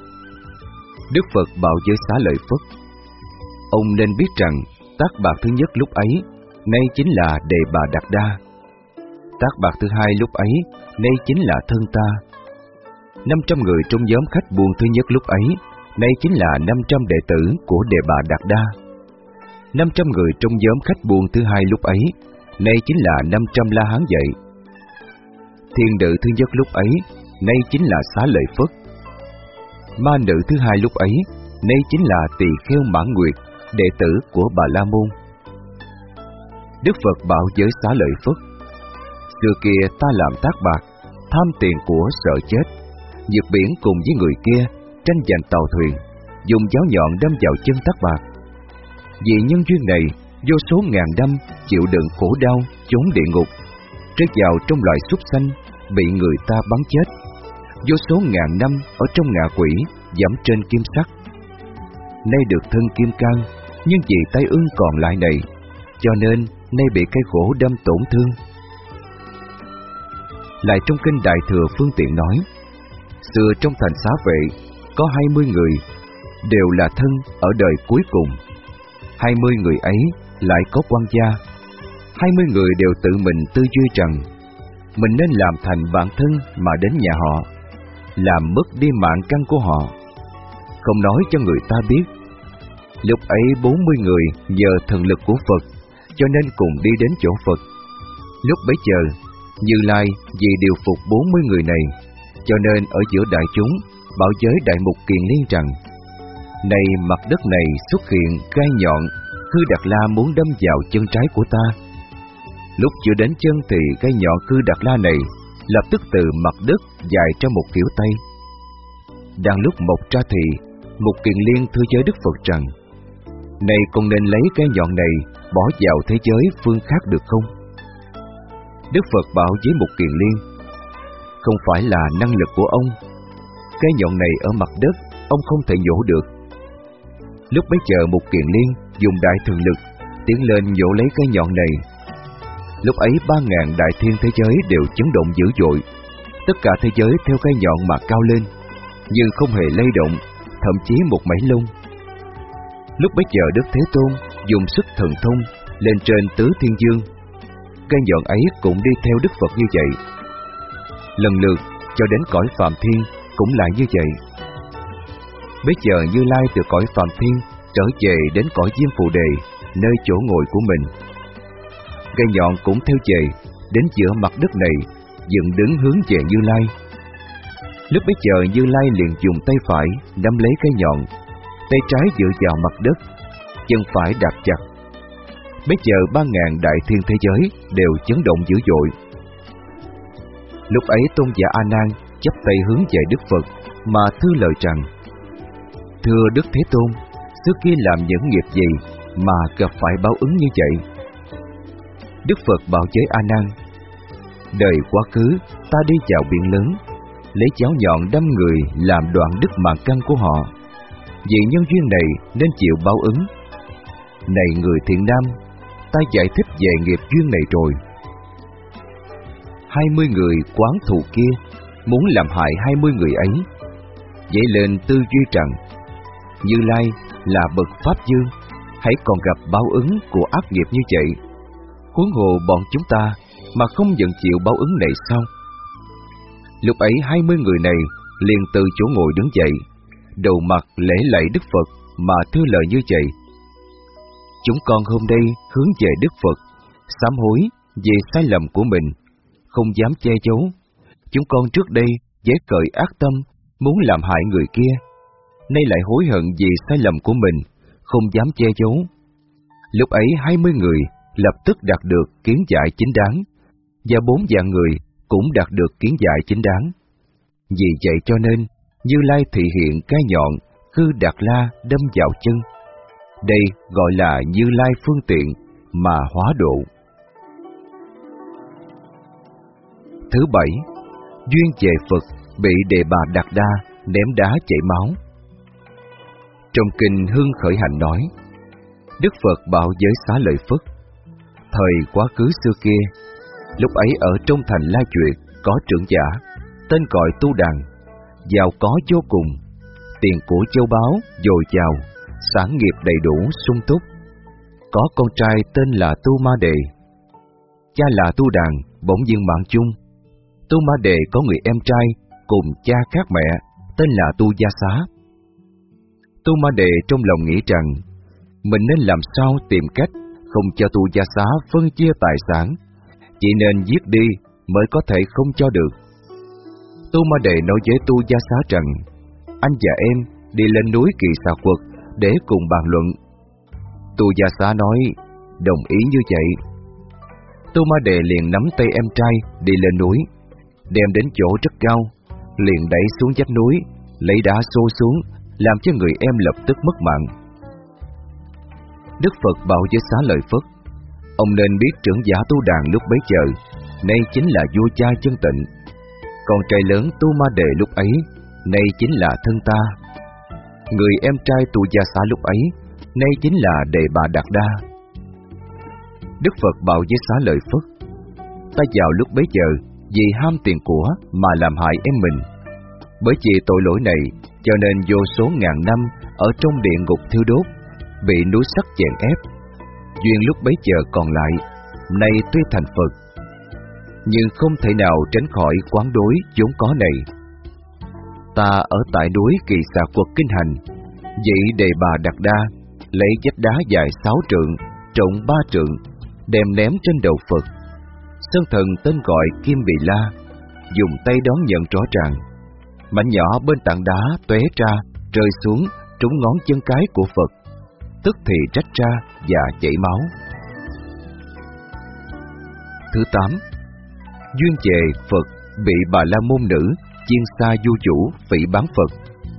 Đức Phật bảo với xá lợi Phất: ông nên biết rằng tác bạc thứ nhất lúc ấy, nay chính là Đề Bà Đạt Đa. Tác bạc thứ hai lúc ấy, nay chính là thân ta. Năm trăm người trong nhóm khách buôn thứ nhất lúc ấy, nay chính là năm trăm đệ tử của Đề Bà Đạt Đa. Năm trăm người trong nhóm khách buôn thứ hai lúc ấy, nay chính là năm trăm La Hán vậy. Thiên nữ thứ nhất lúc ấy, nay chính là xá lợi Phất. Ma nữ thứ hai lúc ấy, nay chính là Tỳ Kheo Mãn Nguyệt, đệ tử của Bà La Môn. Đức Phật bảo với xá lợi Phất: xưa kia ta làm tác bạc, tham tiền của sợ chết, vượt biển cùng với người kia, tranh giành tàu thuyền, dùng giáo nhọn đâm vào chân tác bạc. Vì nhân duyên này, vô số ngàn năm chịu đựng khổ đau, trốn địa ngục, rơi vào trong loại súc sanh, bị người ta bắn chết. Vô số ngàn năm ở trong ngạ quỷ, dẫm trên kim sắt. Nay được thân kim cang, nhưng vì tay ương còn lại này, cho nên nay bị cái khổ đâm tổn thương. Lại trong kinh Đại Thừa Phương Tiện nói: xưa trong thành Xá Vệ có hai mươi người, đều là thân ở đời cuối cùng. Hai mươi người ấy lại có quan gia. Hai mươi người đều tự mình tư duy rằng mình nên làm thành bạn thân mà đến nhà họ, làm mất đi mạng căn của họ, không nói cho người ta biết. Lúc ấy bốn mươi người nhờ thần lực của Phật, cho nên cùng đi đến chỗ Phật. Lúc bấy giờ, Như Lai vì điều phục bốn mươi người này, cho nên ở giữa đại chúng bảo với Đại Mục Kiền Liên rằng: này mặt đất này xuất hiện gai nhọn, Khư Đạt La muốn đâm vào chân trái của ta. Lúc chưa đến chân thì gai nhọn Khư Đạt La này lập tức từ mặt đất dài ra một kiểu tay. Đang lúc mọc ra thì Mục Kiền Liên thưa với Đức Phật rằng: này con nên lấy cái nhọn này bỏ vào thế giới phương khác được không? Đức Phật bảo với Mục Kiền Liên: không phải là năng lực của ông. Cái nhọn này ở mặt đất, ông không thể nhổ được. Lúc bấy giờ Mục Kiền Liên dùng đại thần lực tiến lên nhổ lấy cái nhọn này. Lúc ấy ba ngàn đại thiên thế giới đều chấn động dữ dội. Tất cả thế giới theo cái nhọn mà cao lên, nhưng không hề lay động, thậm chí một mảy lông. Lúc bấy giờ Đức Thế Tôn dùng sức thần thông lên trên tứ thiên dương. Cái nhọn ấy cũng đi theo Đức Phật như vậy. Lần lượt cho đến cõi Phạm Thiên cũng lại như vậy. Bây giờ Như Lai từ cõi Phạm Thiên trở về đến cõi Diêm Phù Đề, nơi chỗ ngồi của mình. Cây nhọn cũng theo về đến giữa mặt đất này, dựng đứng hướng về Như Lai. Lúc bấy giờ Như Lai liền dùng tay phải nắm lấy cây nhọn, tay trái dựa vào mặt đất, chân phải đặt chặt. Bây giờ ba ngàn đại thiên thế giới đều chấn động dữ dội. Lúc ấy Tôn giả A Nan chắp tay hướng về Đức Phật mà thưa lời rằng: thưa Đức Thế Tôn, trước kia làm những nghiệp gì mà gặp phải báo ứng như vậy? Đức Phật bảo với A Nan: đời quá khứ ta đi vào biển lớn, lấy giáo nhọn đâm người làm đoạn đứt mạng căn của họ. Vì nhân duyên này nên chịu báo ứng. Này người thiện nam, ta giải thích về nghiệp duyên này rồi. Hai mươi người quán thù kia muốn làm hại hai mươi người ấy, dậy lên tư duy rằng Như Lai là bậc Pháp Dương, hãy còn gặp báo ứng của ác nghiệp như vậy. Huống hồ bọn chúng ta mà không nhận chịu báo ứng này sao? Lúc ấy hai mươi người này liền từ chỗ ngồi đứng dậy, đầu mặt lễ lạy Đức Phật mà thưa lời như vậy: chúng con hôm nay hướng về Đức Phật, sám hối về sai lầm của mình, không dám che giấu. Chúng con trước đây dễ cởi ác tâm, muốn làm hại người kia, nay lại hối hận vì sai lầm của mình, không dám che giấu. Lúc ấy hai mươi người lập tức đạt được kiến giải chính đáng, và bốn vạn người cũng đạt được kiến giải chính đáng. Vì vậy cho nên Như Lai thị hiện cái nhọn Khư Đạt La đâm vào chân. Đây gọi là Như Lai phương tiện mà hóa độ. Thứ bảy, duyên về Phật bị Đề Bà Đạt Đa ném đá chảy máu. Trong kinh Hưng Khởi Hạnh nói, Đức Phật bảo với Xá Lợi Phất: thời quá khứ xưa kia, lúc ấy ở trong thành La Duyệt có trưởng giả tên gọi Tu Đàn, giàu có vô cùng, tiền của châu báu dồi dào, sản nghiệp đầy đủ sung túc. Có con trai tên là Tu Ma Đề. Cha là Tu Đàn bỗng dưng mạng chung. Tu Ma Đề có người em trai cùng cha khác mẹ tên là Tu Gia Xá. Tu Ma Đề trong lòng nghĩ rằng mình nên làm sao tìm cách không cho Tu Gia Xá phân chia tài sản, chỉ nên giết đi mới có thể không cho được. Tu Ma Đề nói với Tu Gia Xá rằng anh và em đi lên núi Kỳ Xà Quật để cùng bàn luận. Tu Gia Xá nói đồng ý như vậy. Tu Ma Đề liền nắm tay em trai đi lên núi, đem đến chỗ rất cao, liền đẩy xuống vách núi, lấy đá xô xuống, làm cho người em lập tức mất mạng. Đức Phật bảo với Xá Lợi Phất: ông nên biết trưởng giả Tu Đàn lúc bấy giờ, nay chính là vua cha chân tịnh. Con trai lớn Tu Ma Đề lúc ấy, nay chính là thân ta. Người em trai Tu Gia Xá lúc ấy, nay chính là Đề Bà Đạt Đa. Đức Phật bảo với Xá Lợi Phất: ta vào lúc bấy giờ vì ham tiền của mà làm hại em mình. Bởi vì tội lỗi này, cho nên vô số ngàn năm ở trong địa ngục thiêu đốt, bị núi sắt chèn ép. Duyên lúc bấy giờ còn lại, nay tuy thành Phật, nhưng không thể nào tránh khỏi quán đối vốn có này. Ta ở tại núi Kỳ Xà Quật kinh hành, vậy Đề Bà Đạt Đa lấy vách đá dài sáu trượng, rộng ba trượng, đem ném trên đầu Phật. Sơn thần tên gọi Kim Bị La dùng tay đón nhận rõ ràng. Mảnh nhỏ bên tảng đá tóe ra, rơi xuống trúng ngón chân cái của Phật, tức thì rách ra và chảy máu. Thứ tám, duyên về Phật bị Bà La Môn nữ chiên xa du chủ phỉ báng Phật.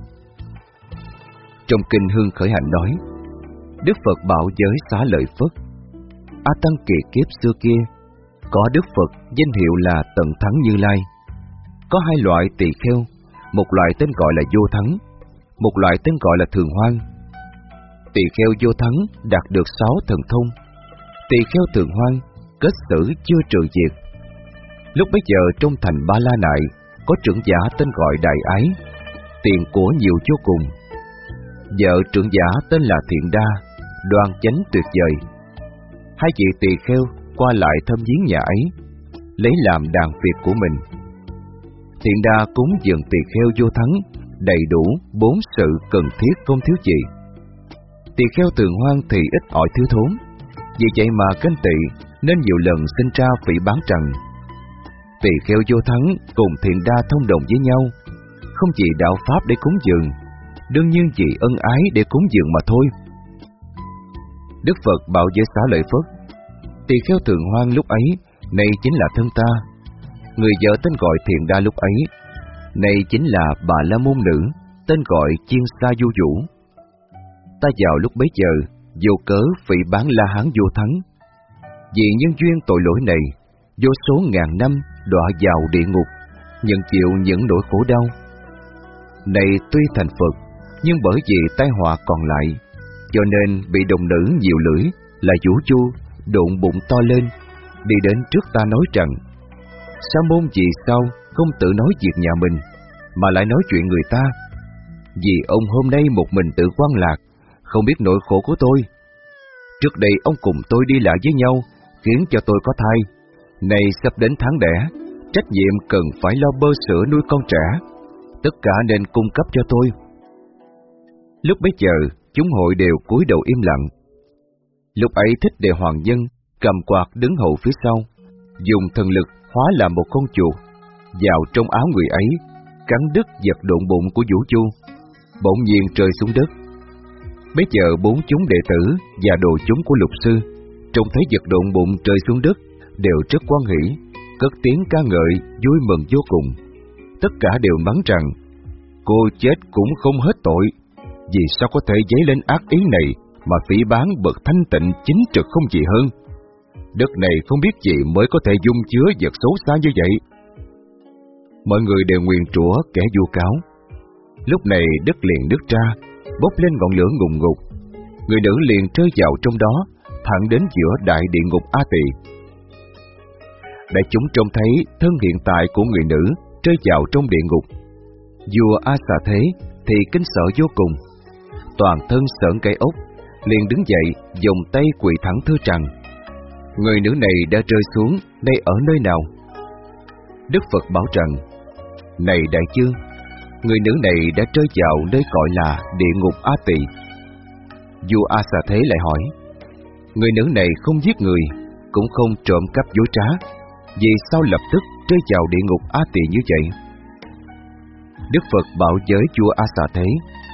Trong kinh Hương Khởi Hạnh nói, Đức Phật bảo giới xá lợi Phất: A Tăng kỳ kiếp xưa kia, có Đức Phật danh hiệu là Tận Thắng Như Lai. Có hai loại tỳ kheo, một loại tên gọi là Vô Thắng, một loại tên gọi là Thường Hoan. Tỳ kheo Vô Thắng đạt được sáu thần thông, tỳ kheo Thường Hoan kết xử chưa trừ diệt. Lúc bấy giờ trong thành Ba La Nại có trưởng giả tên gọi Đại Ái, tiền của nhiều vô cùng. Vợ trưởng giả tên là Thiện Đa, đoan chánh tuyệt vời. Hai vị tỳ kheo qua lại thăm viếng nhà ấy, lấy làm đàn việc của mình. Thiện Đa cúng dường tỳ kheo Vô Thắng đầy đủ bốn sự cần thiết không thiếu gì. Tỳ kheo Thường Hoan thì ít ỏi thiếu thốn, vì vậy mà ganh tị nên nhiều lần sinh ra phỉ báng rằng tỳ kheo Vô Thắng cùng Thiện Đa thông đồng với nhau, không vì đạo pháp để cúng dường, đương nhiên vì ân ái để cúng dường mà thôi. Đức Phật bảo với xá lợi Phất: tỳ kheo Thường Hoan lúc ấy, này chính là thân ta. Người vợ tên gọi Thiện Đa lúc ấy, này chính là Bà La Môn nữ, tên gọi chiên xa du vũ. Ta vào lúc bấy giờ, vô cớ phỉ báng La Hán Vô Thắng. Vì nhân duyên tội lỗi này, vô số ngàn năm đọa vào địa ngục, nhận chịu những nỗi khổ đau. Này tuy thành Phật, nhưng bởi vì tai họa còn lại, cho nên bị đồng nữ nhiều lưỡi là Vũ Chu đụng bụng to lên, đi đến trước ta nói rằng: Sa môn vì sao không tự nói việc nhà mình, mà lại nói chuyện người ta? Vì ông hôm nay một mình tự quan lạc, không biết nỗi khổ của tôi. Trước đây ông cùng tôi đi lại với nhau, khiến cho tôi có thai. Nay sắp đến tháng đẻ, trách nhiệm cần phải lo bơ sữa nuôi con trẻ, tất cả nên cung cấp cho tôi. Lúc bấy giờ, chúng hội đều cúi đầu im lặng. Lúc ấy Thích Đề Hoàng Nhân cầm quạt đứng hậu phía sau, dùng thần lực hóa làm một con chuột, vào trong áo người ấy, cắn đứt vật độn bụng của Vũ Chu, bỗng nhiên rơi xuống đất. Bấy giờ bốn chúng đệ tử và đồ chúng của Lục Sư trông thấy vật độn bụng rơi xuống đất đều rất hoan hỉ, cất tiếng ca ngợi vui mừng vô cùng. Tất cả đều mắng rằng: cô chết cũng không hết tội, vì sao có thể dấy lên ác ý này mà phỉ báng bậc thanh tịnh chính trực không gì hơn. Đất này không biết gì mới có thể dung chứa vật xấu xa như vậy. Mọi người đều nguyền rủa kẻ vu cáo. Lúc này đất liền nứt ra, bốc lên ngọn lửa ngùn ngụt. Người nữ liền rơi vào trong đó, thẳng đến giữa đại địa ngục A Tỳ. Đại chúng trông thấy thân hiện tại của người nữ rơi vào trong địa ngục. Vua A Xà Thế thì kinh sợ vô cùng, toàn thân sởn gai ốc, liền đứng dậy, dùng tay quỳ thẳng thưa rằng: người nữ này đã rơi xuống đây ở nơi nào? Đức Phật bảo rằng: này đại chương, người nữ này đã rơi vào nơi gọi là địa ngục A Tỳ. Vua A Xà Thế lại hỏi: người nữ này không giết người, cũng không trộm cắp dối trá, vì sao lập tức rơi vào địa ngục A Tỳ như vậy? Đức Phật bảo với vua A Xà Thế: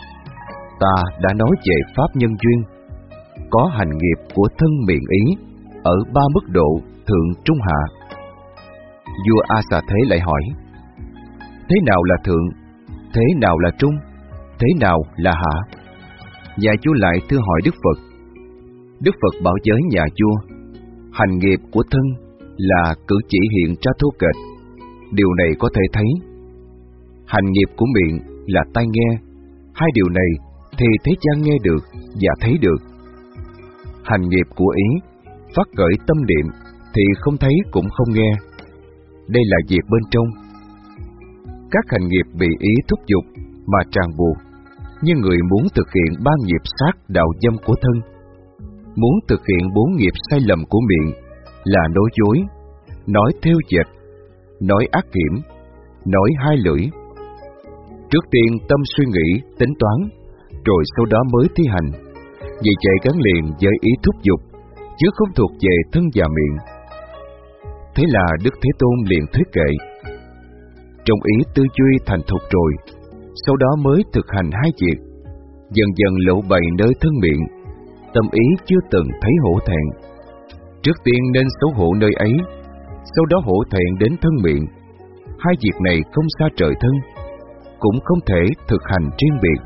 ta đã nói về pháp nhân duyên, có hành nghiệp của thân miệng ý ở ba mức độ thượng trung hạ. Vua A Xà Thế lại hỏi: thế nào là thượng, thế nào là trung, thế nào là hạ? Nhà vua lại thưa hỏi Đức Phật. Đức Phật bảo với nhà vua: hành nghiệp của thân là cử chỉ hiện ra thô kệch, điều này có thể thấy. Hành nghiệp của miệng là tai nghe, hai điều này thì thế gian nghe được và thấy được. Hành nghiệp của ý, phát khởi tâm niệm thì không thấy cũng không nghe. Đây là việc bên trong. Các hành nghiệp bị ý thúc giục mà tràn buộc, như người muốn thực hiện ba nghiệp sát đạo dâm của thân, muốn thực hiện bốn nghiệp sai lầm của miệng là nói dối, nói thêu dệt, nói ác kiểm, nói hai lưỡi. Trước tiên tâm suy nghĩ, tính toán, rồi sau đó mới thi hành. Vì vậy gắn liền với ý thúc giục, chứ không thuộc về thân và miệng. Thế là Đức Thế Tôn liền thuyết kệ. Trong ý tư duy thành thục rồi, sau đó mới thực hành hai việc, dần dần lộ bày nơi thân miệng, tâm ý chưa từng thấy hổ thẹn. Trước tiên nên xấu hổ nơi ấy, sau đó hổ thẹn đến thân miệng. Hai việc này không xa trời thân, cũng không thể thực hành riêng biệt.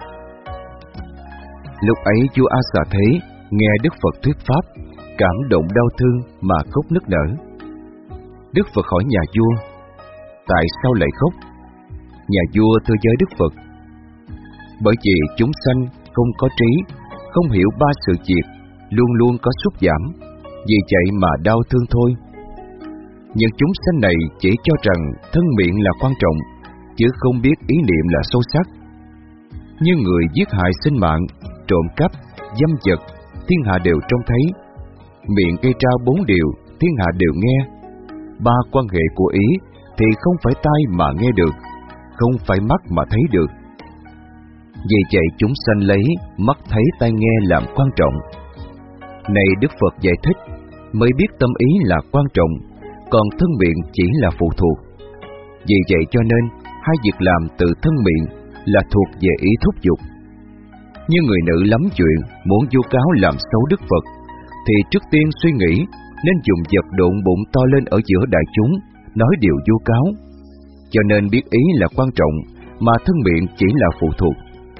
Lúc ấy vua A Xà Thế nghe Đức Phật thuyết pháp, cảm động đau thương mà khóc nức nở. Đức Phật hỏi nhà vua, tại sao lại khóc? Nhà vua thưa với Đức Phật, bởi vì chúng sanh không có trí, không hiểu ba sự việc, luôn luôn có sút giảm, vì vậy mà đau thương thôi. Nhưng chúng sanh này chỉ cho rằng thân miệng là quan trọng, chứ không biết ý niệm là sâu sắc. Như người giết hại sinh mạng, trộm cắp, dâm vật, thiên hạ đều trông thấy. Miệng gây ra bốn điều, thiên hạ đều nghe. Ba quan hệ của ý thì không phải tai mà nghe được, không phải mắt mà thấy được. Vì vậy chúng sanh lấy mắt thấy tai nghe làm quan trọng. Này Đức Phật giải thích, mới biết tâm ý là quan trọng, còn thân miệng chỉ là phụ thuộc. Vì vậy cho nên hai việc làm từ thân miệng là thuộc về ý thúc giục. Như người nữ lắm chuyện muốn vu cáo làm xấu Đức Phật, thì trước tiên suy nghĩ nên dùng vật độn bụng to lên ở giữa đại chúng, nói điều vu cáo. Cho nên biết ý là quan trọng, mà thân miệng chỉ là phụ thuộc.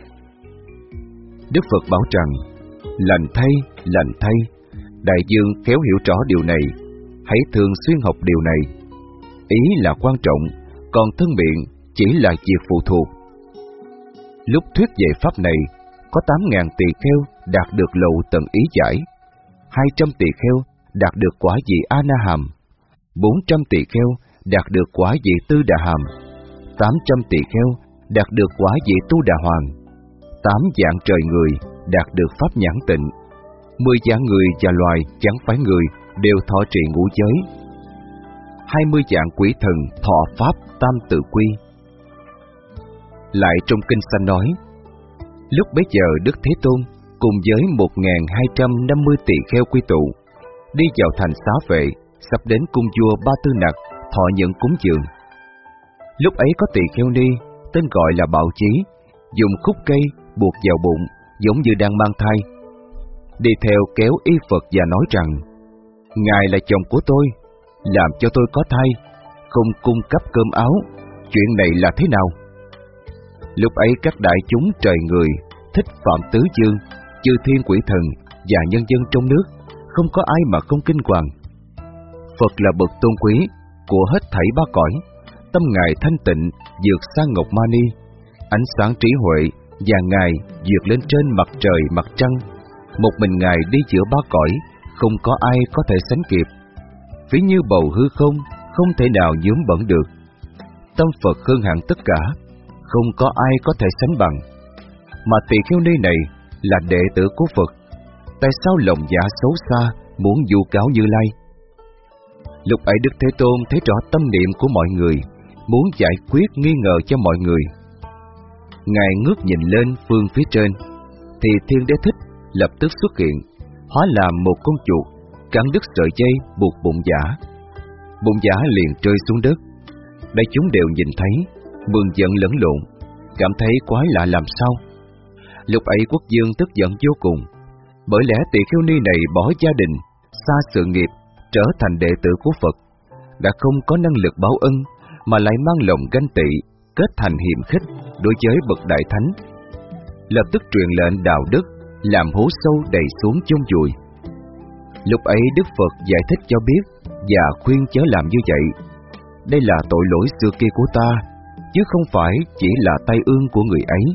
Đức Phật bảo rằng, lành thay, lành thay, đại dương khéo hiểu rõ điều này, hãy thường xuyên học điều này. Ý là quan trọng, còn thân miệng chỉ là việc phụ thuộc. Lúc thuyết về pháp này, có tám ngàn tỳ kheo đạt được lậu tận ý giải, hai trăm tỳ kheo đạt được quả vị A-na-hàm, bốn trăm tỳ kheo đạt được quả vị Tư Đà Hàm, tám trăm tỳ kheo đạt được quả vị Tu Đà Hoàng, tám dạng trời người đạt được pháp nhãn tịnh, mười dạng người và loài chẳng phải người đều thọ trì ngũ giới, hai mươi dạng quỷ thần thọ pháp tam tự quy. Lại trong kinh Sanh nói, lúc bấy giờ Đức Thế Tôn cùng với một nghìn hai trăm năm mươi tỳ kheo quy tụ, đi vào thành Xá Vệ, sắp đến cung vua Ba Tư Nặc thọ nhận cúng dường. Lúc ấy có tỳ kheo ni tên gọi là Bảo Chí, dùng khúc cây buộc vào bụng, giống như đang mang thai, đi theo kéo y Phật và nói rằng, Ngài là chồng của tôi, làm cho tôi có thai, không cung cấp cơm áo, chuyện này là thế nào? Lúc ấy các đại chúng trời người, thích Phạm Tứ Dương, chư thiên quỷ thần và nhân dân trong nước, không có ai mà không kinh hoàng. Phật là bậc tôn quý của hết thảy ba cõi, tâm Ngài thanh tịnh vượt sang Ngọc Mani, ánh sáng trí huệ và Ngài vượt lên trên mặt trời mặt trăng, một mình Ngài đi giữa ba cõi, không có ai có thể sánh kịp. Ví như bầu hư không, không thể nào nhuốm bẩn được. Tâm Phật hơn hẳn tất cả, không có ai có thể sánh bằng. Mà tỳ kheo ni này là đệ tử của Phật, tại sao lòng dạ xấu xa muốn vu cáo Như Lai? Lúc ấy Đức Thế Tôn thấy rõ tâm niệm của mọi người, muốn giải quyết nghi ngờ cho mọi người. Ngài ngước nhìn lên phương phía trên, thì Thiên Đế Thích lập tức xuất hiện, hóa làm một con chuột, cắn đứt sợi dây buộc bụng giả. Bụng giả liền rơi xuống đất. Đại chúng đều nhìn thấy, mừng giận lẫn lộn, cảm thấy quái lạ làm sao. Lúc ấy quốc vương tức giận vô cùng, bởi lẽ tỳ kheo ni này bỏ gia đình, xa sự nghiệp, trở thành đệ tử của Phật, đã không có năng lực báo ân, mà lại mang lòng ganh tị, kết thành hiềm khích đối với bậc đại thánh. Lập tức truyền lệnh đạo đức, làm hố sâu đầy xuống chôn vùi. Lúc ấy Đức Phật giải thích cho biết và khuyên chớ làm như vậy. Đây là tội lỗi xưa kia của ta, chứ không phải chỉ là tai ương của người ấy.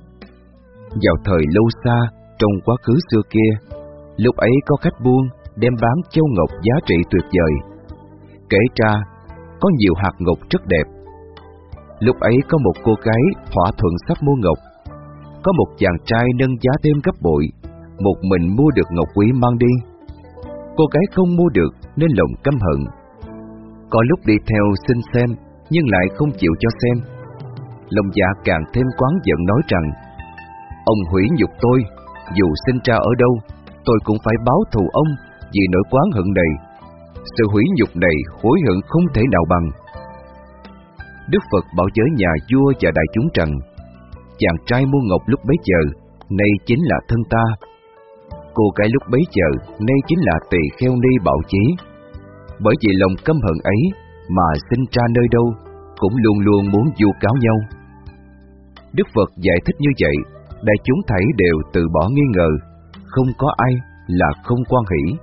Vào thời lâu xa, trong quá khứ xưa kia, lúc ấy có khách buôn đem bán châu ngọc giá trị tuyệt vời. Kể ra, có nhiều hạt ngọc rất đẹp. Lúc ấy có một cô gái thỏa thuận sắp mua ngọc. có một chàng trai nâng giá thêm gấp bội, một mình mua được ngọc quý mang đi. Cô gái không mua được nên lòng căm hận. Có lúc đi theo xin xem, nhưng lại không chịu cho xem. Lòng dạ càng thêm quán giận nói rằng: ông hủy nhục tôi, dù sinh ra ở đâu, tôi cũng phải báo thù ông vì nỗi oán hận này. Sự hủy nhục này hối hận không thể nào bằng. Đức Phật bảo với nhà vua và đại chúng rằng: chàng trai mua ngọc lúc bấy giờ, nay chính là thân ta. Cô gái lúc bấy giờ, nay chính là tỳ kheo ni Bảo Chí. Bởi vì lòng căm hận ấy mà sinh ra nơi đâu cũng luôn luôn muốn vu cáo nhau. Đức Phật giải thích như vậy, đại chúng thảy đều từ bỏ nghi ngờ, không có ai là không quan hỷ.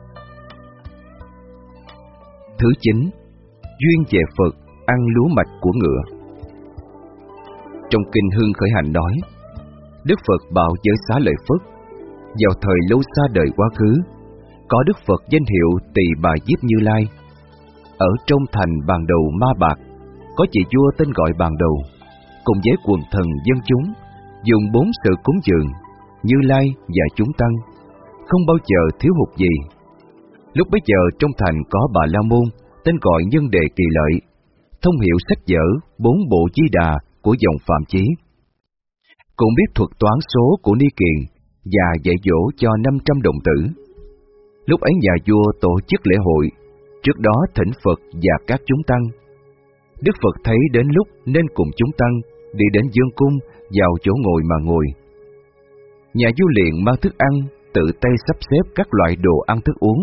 Thứ chín, duyên về Phật ăn lúa mạch của ngựa. Trong kinh Hương Khởi Hành nói, Đức Phật bảo với Xá Lợi Phất: vào thời lâu xa đời quá khứ, có Đức Phật danh hiệu Tỳ Bà Diếp Như Lai. Ở trong thành Bàn Đầu Ma Bạc, có vị vua tên gọi Bàn Đầu, cùng với quần thần dân chúng, dùng bốn sự cúng dường, Như Lai và chúng tăng, không bao giờ thiếu hụt gì. Lúc bấy giờ trong thành có Bà La Môn, tên gọi Nhân Đề Kỳ Lợi, thông hiểu sách vở bốn bộ Di Đà của dòng Phạm Chí, cũng biết thuật toán số của Ni Kiền và dạy dỗ cho năm trăm đồng tử. Lúc ấy nhà vua tổ chức lễ hội, trước đó thỉnh Phật và các chúng tăng. Đức Phật thấy đến lúc nên cùng chúng tăng đi đến dương cung, vào chỗ ngồi mà ngồi. Nhà vua liền mang thức ăn, tự tay sắp xếp các loại đồ ăn thức uống.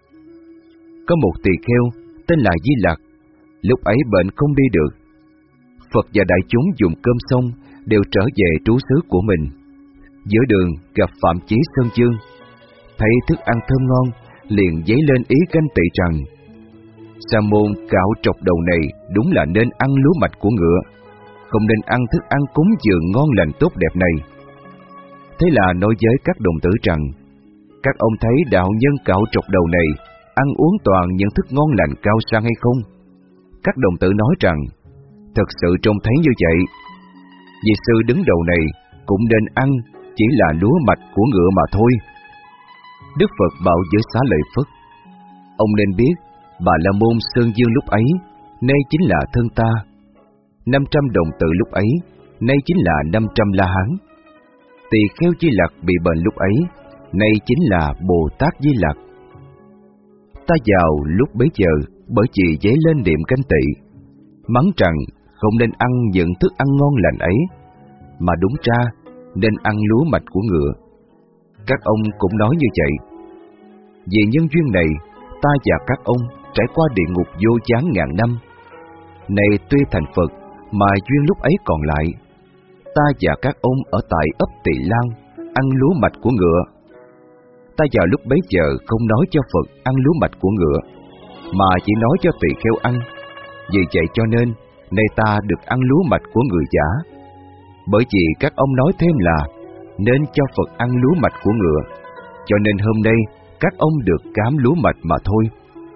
Có một tỳ kheo tên là Di Lặc, lúc ấy bệnh không đi được. Phật và đại chúng dùng cơm xong đều trở về trú xứ của mình. Giữa đường gặp Phạm Chí Sơn Dương, thấy thức ăn thơm ngon, liền dấy lên ý ganh tị rằng: Sa môn cạo trọc đầu này đúng là nên ăn lúa mạch của ngựa, không nên ăn thức ăn cúng dường ngon lành tốt đẹp này. Thế là nói với các đồng tử rằng: các ông thấy đạo nhân cạo trọc đầu này ăn uống toàn những thức ngon lành cao sang hay không? Các đồng tử nói rằng: thật sự trông thấy như vậy. Vị sư đứng đầu này cũng nên ăn chỉ là lúa mạch của ngựa mà thôi. Đức Phật bảo với Xá Lợi Phất: ông nên biết Bà La Môn Sơn Dương lúc ấy nay chính là thân ta, năm trăm đồng tử lúc ấy nay chính là năm trăm La Hán. Tỳ kheo Di Lặc bị bệnh lúc ấy nay chính là Bồ Tát Di Lặc. Ta vào lúc bấy giờ bởi vì dấy lên niệm ganh tị, mắng rằng không nên ăn những thức ăn ngon lành ấy, mà đúng ra nên ăn lúa mạch của ngựa. Các ông cũng nói như vậy. Vì nhân duyên này, ta và các ông trải qua địa ngục vô gián ngàn năm. Này tuy thành Phật, mà duyên lúc ấy còn lại. Ta và các ông ở tại ấp Tỳ Lan, ăn lúa mạch của ngựa. Ta vào lúc bấy giờ không nói cho Phật ăn lúa mạch của ngựa, mà chỉ nói cho tỳ kheo ăn. Vì vậy cho nên, nay ta được ăn lúa mạch của người giả. Bởi vì các ông nói thêm là nên cho Phật ăn lúa mạch của ngựa, cho nên hôm nay các ông được cám lúa mạch mà thôi.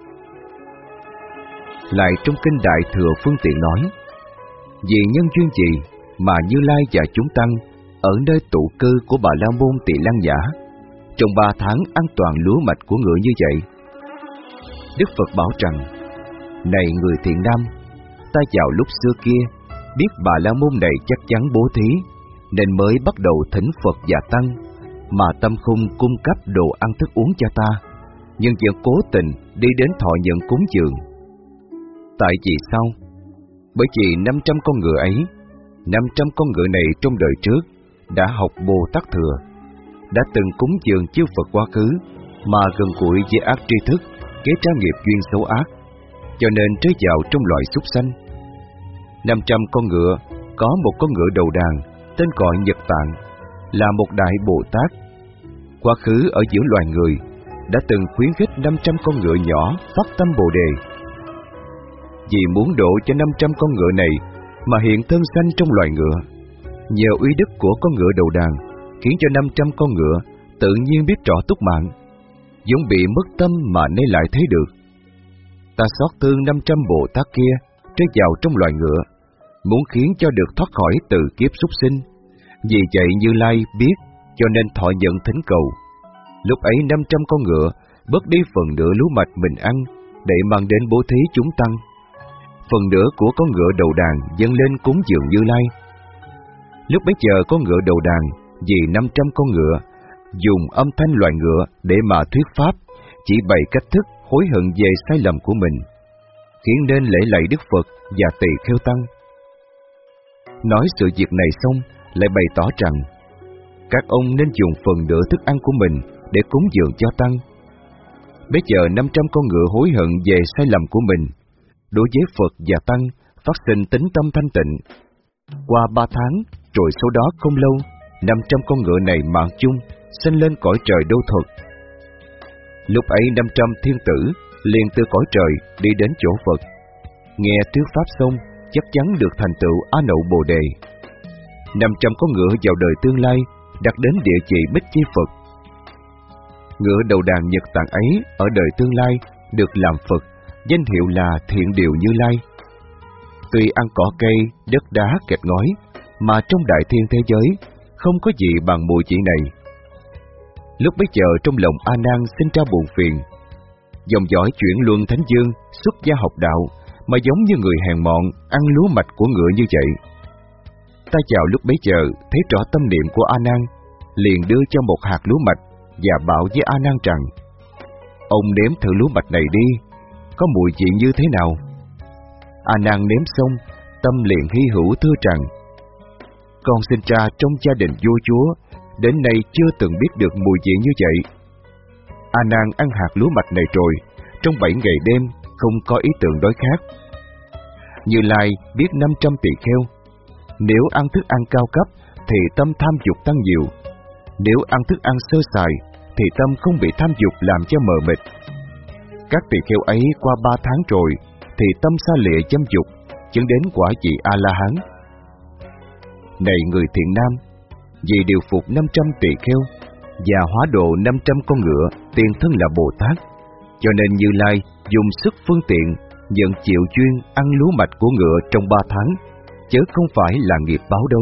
Lại trong kinh Đại Thừa Phương Tiện nói: vì nhân duyên gì mà Như Lai và chúng tăng ở nơi tụ cư của Bà La Môn Tỳ Lan Nhã trong ba tháng an toàn lúa mạch của ngựa như vậy? Đức Phật bảo rằng: này người thiện nam, ta vào lúc xưa kia biết Bà La Môn này chắc chắn bố thí, nên mới bắt đầu thỉnh Phật và tăng, mà tâm không cung cấp đồ ăn thức uống cho ta, nhưng vẫn cố tình đi đến thọ nhận cúng dường. Tại vì sao? Bởi vì năm trăm con ngựa ấy, năm trăm con ngựa này trong đời trước đã học Bồ Tát Thừa, đã từng cúng dường chư Phật quá khứ, mà gần gũi với ác tri thức, kế tra nghiệp duyên xấu ác, cho nên rơi vào trong loài súc sanh. Năm trăm con ngựa, có một con ngựa đầu đàn tên gọi Nhật Tạng, là một đại Bồ Tát. Quá khứ ở giữa loài người đã từng khuyến khích năm trăm con ngựa nhỏ phát tâm Bồ Đề. Vì muốn độ cho năm trăm con ngựa này mà hiện thân sanh trong loài ngựa, nhờ uy đức của con ngựa đầu đàn khiến cho năm trăm con ngựa tự nhiên biết rõ túc mạng, vốn bị mất tâm mà nay lại thấy được. Ta xót thương năm trăm Bồ Tát kia rơi vào trong loài ngựa, muốn khiến cho được thoát khỏi từ kiếp súc sinh, Vì vậy Như Lai biết, cho nên thọ nhận thỉnh cầu. Lúc ấy năm trăm con ngựa bớt đi phần nửa lúa mạch mình ăn, để mang đến bố thí chúng tăng. Phần nửa của con ngựa đầu đàn dâng lên cúng dường Như Lai. Lúc bấy giờ con ngựa đầu đàn vì năm trăm con ngựa, dùng âm thanh loài ngựa để mà thuyết pháp, chỉ bày cách thức hối hận về sai lầm của mình, khiến nên lễ lạy Đức Phật và tỳ kheo tăng. Nói sự việc này xong, lại bày tỏ rằng các ông nên dùng phần nửa thức ăn của mình để cúng dường cho tăng. Bây giờ năm trăm con ngựa hối hận về sai lầm của mình, đối với Phật và tăng phát sinh tính tâm thanh tịnh. Qua ba tháng, rồi sau đó không lâu, năm trăm con ngựa này mạng chung, sanh lên cõi trời Đô Thuật. Lúc ấy năm trăm thiên tử liền từ cõi trời đi đến chỗ Phật, nghe thuyết pháp xong, chắc chắn được thành tựu A Nậu Bồ Đề. Năm trăm con ngựa vào đời tương lai đặt đến địa chỉ Bích Chi Phật. Ngựa đầu đàn Nhật Tạng ấy ở đời tương lai được làm Phật, danh hiệu là Thiện Điều Như Lai. Tuy ăn cỏ cây, đất đá kẹt ngói, mà trong đại thiên thế giới không có gì bằng mùi vị này. Lúc bấy giờ trong lòng A Nan sinh ra buồn phiền. Dòng dõi chuyển luân thánh dương xuất gia học đạo, mà giống như người hèn mọn ăn lúa mạch của ngựa như vậy. Ta chào lúc bấy giờ thấy rõ tâm niệm của A Nan, liền đưa cho một hạt lúa mạch và bảo với A Nan rằng: ông nếm thử lúa mạch này đi, có mùi vị như thế nào? A Nan nếm xong, tâm liền hy hữu thưa rằng: con sinh ra trong gia đình vua chúa, đến nay chưa từng biết được mùi vị như vậy. A Nan ăn hạt lúa mạch này rồi, trong bảy ngày đêm không có ý tưởng đói khát. Như Lai biết năm trăm tỳ kheo, nếu ăn thức ăn cao cấp thì tâm tham dục tăng nhiều, nếu ăn thức ăn sơ sài thì tâm không bị tham dục làm cho mờ mịt. Các tỳ kheo ấy qua ba tháng rồi thì tâm xa lịa dâm dục, chứng đến quả vị A La Hán. Này người thiện nam, vì điều phục năm trăm tỳ kheo và hóa độ năm trăm con ngựa, tiền thân là Bồ Tát, cho nên Như Lai dùng sức phương tiện nhận chịu duyên ăn lúa mạch của ngựa trong ba tháng, chớ không phải là nghiệp báo đâu.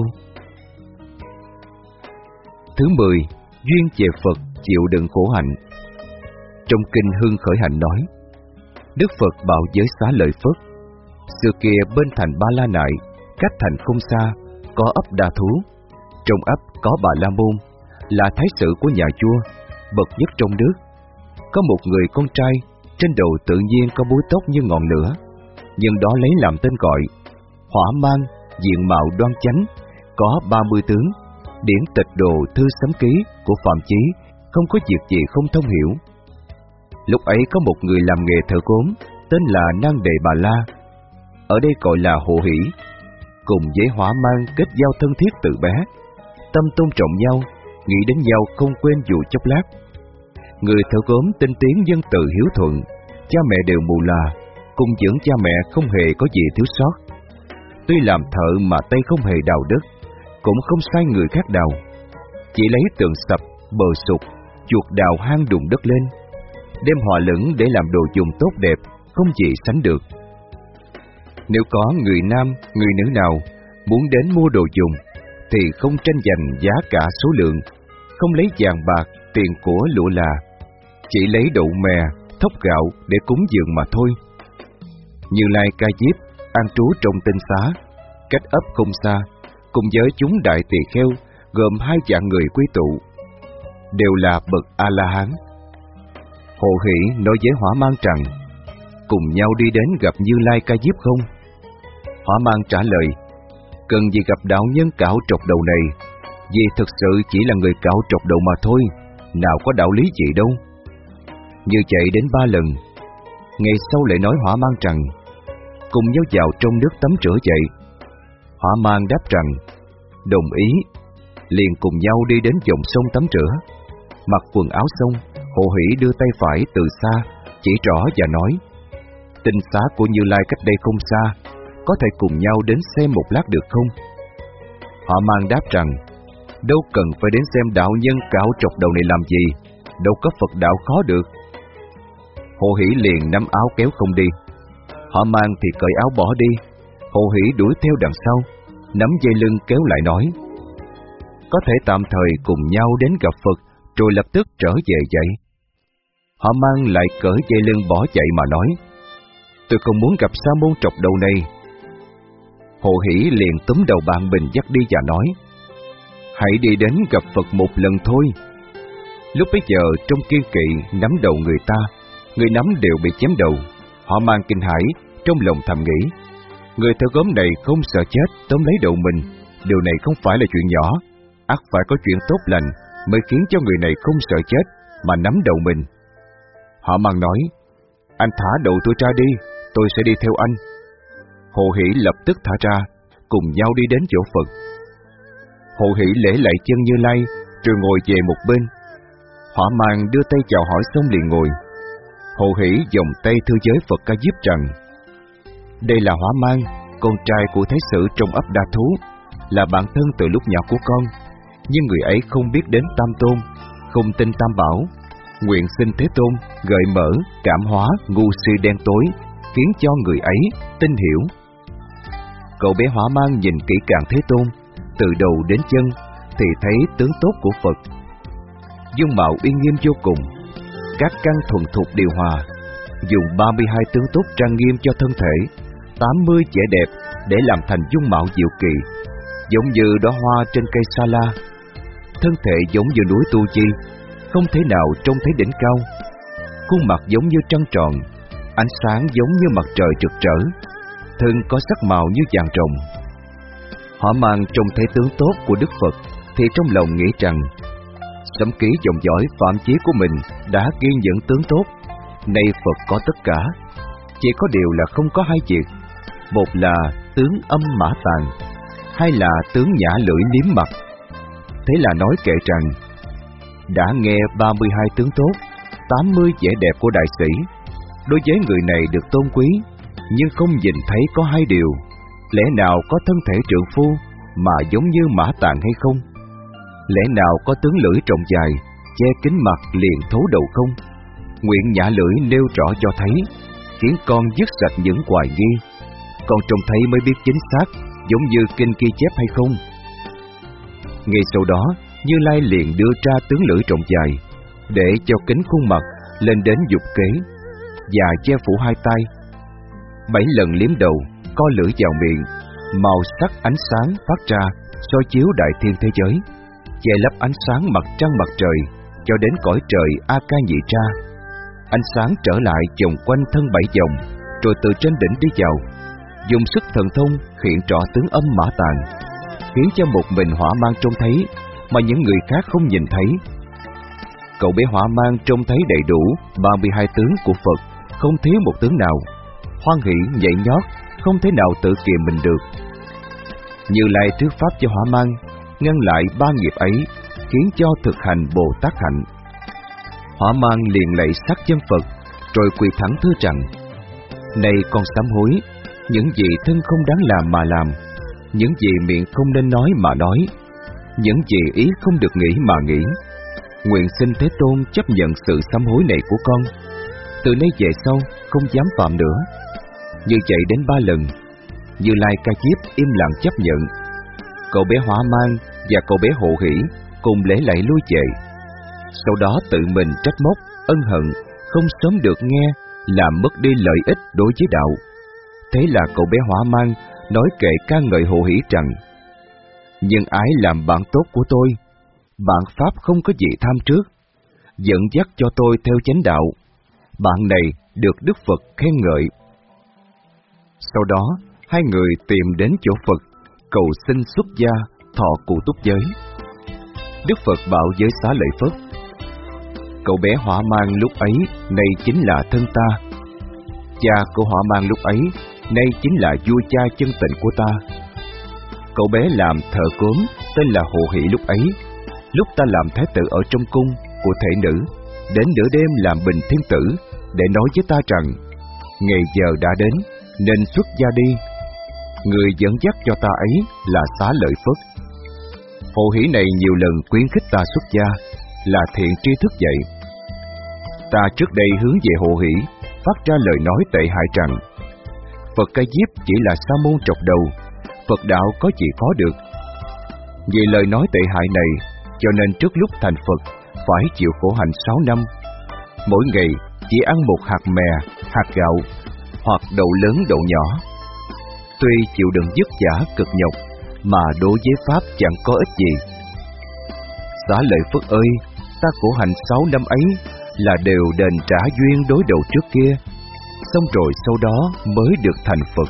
Thứ mười, duyên về Phật chịu đựng khổ hạnh. Trong kinh Hương Khởi Hạnh nói, Đức Phật bảo giới Xá Lợi Phất: xưa kia bên thành Ba La Nại, cách thành không xa, có ấp Đa Thú. Trong ấp có Bà La Môn, là thái tử của nhà vua, bậc nhất trong nước. Có một người con trai, trên đầu tự nhiên có búi tóc như ngọn lửa, nhưng đó lấy làm tên gọi. Hỏa mang, diện mạo đoan chánh, có ba mươi tướng, điển tịch đồ thư sấm ký của Phạm Chí, không có việc gì không thông hiểu. Lúc ấy có một người làm nghề thợ gốm, tên là Năng Đề Bà La, ở đây gọi là Hộ Hỷ, cùng với Hỏa mang kết giao thân thiết từ bé, tâm tôn trọng nhau, nghĩ đến nhau không quên dù chốc lát. Người thợ gốm tinh tiến dân từ hiếu thuận, cha mẹ đều mù là, cùng dưỡng cha mẹ không hề có gì thiếu sót. Tuy làm thợ mà tay không hề đào đất, cũng không sai người khác đào, chỉ lấy tường sập, bờ sụt, chuột đào hang đùng đất lên, đem hòa lẫn để làm đồ dùng tốt đẹp, không gì sánh được. Nếu có người nam, người nữ nào muốn đến mua đồ dùng, thì không tranh giành giá cả số lượng, không lấy vàng bạc, tiền của lụa là, chỉ lấy đậu mè, thóc gạo để cúng dường mà thôi. Như Lai Ca Diếp an trú trong tinh xá, cách ấp không xa, cùng với chúng đại tỳ kheo gồm hai vạn người quý tụ, đều là bậc A La Hán. Hộ Hỷ nói với Hỏa Mang rằng: cùng nhau đi đến gặp Như Lai Ca Diếp không? Hỏa Mang trả lời: cần gì gặp đạo nhân cạo trọc đầu này, vì thực sự chỉ là người cạo trọc đầu mà thôi, nào có đạo lý gì đâu. Như chạy đến ba lần, ngày sau lại nói Hỏa Mang rằng: cùng nhau vào trong nước tắm rửa vậy. Hỏa Mang đáp rằng: đồng ý. Liền cùng nhau đi đến dòng sông tắm rửa. Mặc quần áo xong, Hộ Hỷ đưa tay phải từ xa chỉ rõ và nói: tinh xá của Như Lai cách đây không xa, có thể cùng nhau đến xem một lát được không? Hỏa Mang đáp rằng: đâu cần phải đến xem đạo nhân cạo trọc đầu này làm gì, đâu có Phật đạo khó được. Hộ Hỷ liền nắm áo kéo không đi. Hỏa Mang thì cởi áo bỏ đi. Hộ Hỷ đuổi theo đằng sau, nắm dây lưng kéo lại nói: có thể tạm thời cùng nhau đến gặp Phật, rồi lập tức trở về vậy. Họ Mang lại cởi dây lưng bỏ chạy mà nói, tôi không muốn gặp Sa môn trọc đầu này. Hồ Hỷ liền túm đầu bạn mình dắt đi và nói, hãy đi đến gặp Phật một lần thôi. Lúc bấy giờ trong kiên kỵ nắm đầu người ta, người nắm đều bị chém đầu. Họ Mang kinh hãi, trong lòng thầm nghĩ, người thợ gốm này không sợ chết tóm lấy đầu mình, điều này không phải là chuyện nhỏ, ắt phải có chuyện tốt lành mới khiến cho người này không sợ chết mà nắm đầu mình. Họ Mang nói, anh thả đầu tôi ra đi, tôi sẽ đi theo anh. Hồ Hỷ lập tức thả ra, cùng nhau đi đến chỗ Phật. Hồ Hỷ lễ lạy chân Như Lai, rồi ngồi về một bên. Họ Mang đưa tay chào hỏi xong liền ngồi. Hồ Hỷ vòng tay thưa với Phật Ca Diếp rằng, đây là Hỏa Mang, con trai của Thái Sử trong ấp Đa Thú, là bạn thân từ lúc nhỏ của con, nhưng người ấy không biết đến Tam Tôn, không tin Tam Bảo, nguyện xin Thế Tôn gợi mở, cảm hóa ngu si đen tối, khiến cho người ấy tin hiểu. Cậu bé Hỏa Mang nhìn kỹ càng Thế Tôn, từ đầu đến chân, thì thấy tướng tốt của Phật. Dung mạo uy nghiêm vô cùng, các căn thuần thục điều hòa, dùng ba mươi hai tướng tốt trang nghiêm cho thân thể, tám mươi vẻ đẹp để làm thành dung mạo diệu kỳ, giống như đóa hoa trên cây sa la. Thân thể giống như núi Tu Chi, không thể nào trông thấy đỉnh cao. Khuôn mặt giống như trăng tròn, ánh sáng giống như mặt trời rực rỡ, thân có sắc màu như vàng rồng. Họ Mang trông thấy tướng tốt của Đức Phật thì trong lòng nghĩ rằng, sấm ký dòng dõi Phạm Chí của mình đã ghi những tướng tốt, nay Phật có tất cả, chỉ có điều là không có hai việc, một là tướng âm mã tàn, hai là tướng nhã lưỡi liếm mặt. Thế là nói kệ rằng, đã nghe ba mươi hai tướng tốt, tám mươi vẻ đẹp của đại sĩ, đối với người này được tôn quý, nhưng không nhìn thấy có hai điều, lẽ nào có thân thể trượng phu mà giống như mã tàn hay không? Lẽ nào có tướng lưỡi rộng dài, che kín mặt liền thấu đầu không? Nguyện nhã lưỡi nêu rõ cho thấy, khiến con dứt sạch những hoài nghi. Con trông thấy mới biết chính xác, giống như kinh ghi chép hay không? Ngay sau đó, Như Lai liền đưa ra tướng lưỡi rộng dài, để cho kính khuôn mặt lên đến dục kế, và che phủ hai tay. Bảy lần liếm đầu, co lưỡi vào miệng, màu sắc ánh sáng phát ra, soi chiếu đại thiên thế giới, che lấp ánh sáng mặt trăng mặt trời, cho đến cõi trời A Ca Nhị Tra. Ánh sáng trở lại vòng quanh thân bảy vòng, rồi từ trên đỉnh đi vào, dùng sức thần thông hiện rõ tướng âm mã tàn, khiến cho một mình Hỏa Mang trông thấy, mà những người khác không nhìn thấy. Cậu bé Hỏa Mang trông thấy đầy đủ ba mươi hai tướng của Phật, không thiếu một tướng nào, hoan hỷ nhảy nhót, không thể nào tự kiềm mình được. Như Lai thuyết pháp cho Hỏa Mang, ngăn lại ba nghiệp ấy, khiến cho thực hành Bồ Tát hạnh. Hỏa Mang liền lạy sát chân Phật, rồi quỳ thẳng thưa rằng, này con sám hối, những gì thân không đáng làm mà làm, những gì miệng không nên nói mà nói, những gì ý không được nghĩ mà nghĩ. Nguyện xin Thế Tôn chấp nhận sự sám hối này của con, từ nay về sau không dám phạm nữa. Như vậy đến ba lần, Như Lai Ca Diếp im lặng chấp nhận. Cậu bé Hỏa Mang và cậu bé Hộ Hỷ cùng lễ lạy lui về. Sau đó tự mình trách móc, ân hận, không sớm được nghe, làm mất đi lợi ích đối với đạo. Thế là cậu bé Hỏa Mang nói kệ ca ngợi Hộ Hỷ rằng, nhân ái làm bạn tốt của tôi, bạn pháp không có gì tham trước, dẫn dắt cho tôi theo chánh đạo. Bạn này được Đức Phật khen ngợi. Sau đó, hai người tìm đến chỗ Phật, cầu xin xuất gia, thọ cụ túc giới. Đức Phật bảo với Xá Lợi Phất, cậu bé Hỏa Mang lúc ấy, nay chính là thân ta. Cha của Hỏa Mang lúc ấy, nay chính là vua cha chân tịnh của ta. Cậu bé làm thợ cốm, tên là Hộ Hỷ lúc ấy, lúc ta làm thái tử ở trong cung của thể nữ, đến nửa đêm làm bình thiên tử, để nói với ta rằng, ngày giờ đã đến, nên xuất gia đi. Người dẫn dắt cho ta ấy là Xá Lợi Phất. Hộ Hỷ này nhiều lần khuyến khích ta xuất gia, là thiện tri thức vậy. Ta trước đây hướng về Hộ Hỷ, phát ra lời nói tệ hại rằng, Phật Ca Diếp chỉ là sa môn trọc đầu, Phật đạo có gì khó được. Vì lời nói tệ hại này, cho nên trước lúc thành Phật phải chịu khổ hạnh sáu năm. Mỗi ngày chỉ ăn một hạt mè, hạt gạo hoặc đậu lớn đậu nhỏ. Tuy chịu đựng vất vả cực nhọc mà đối với Pháp chẳng có ích gì. Xá lợi Phất ơi, ta khổ hạnh sáu năm ấy là đều đền trả duyên đối đầu trước kia, xong rồi sau đó mới được thành Phật.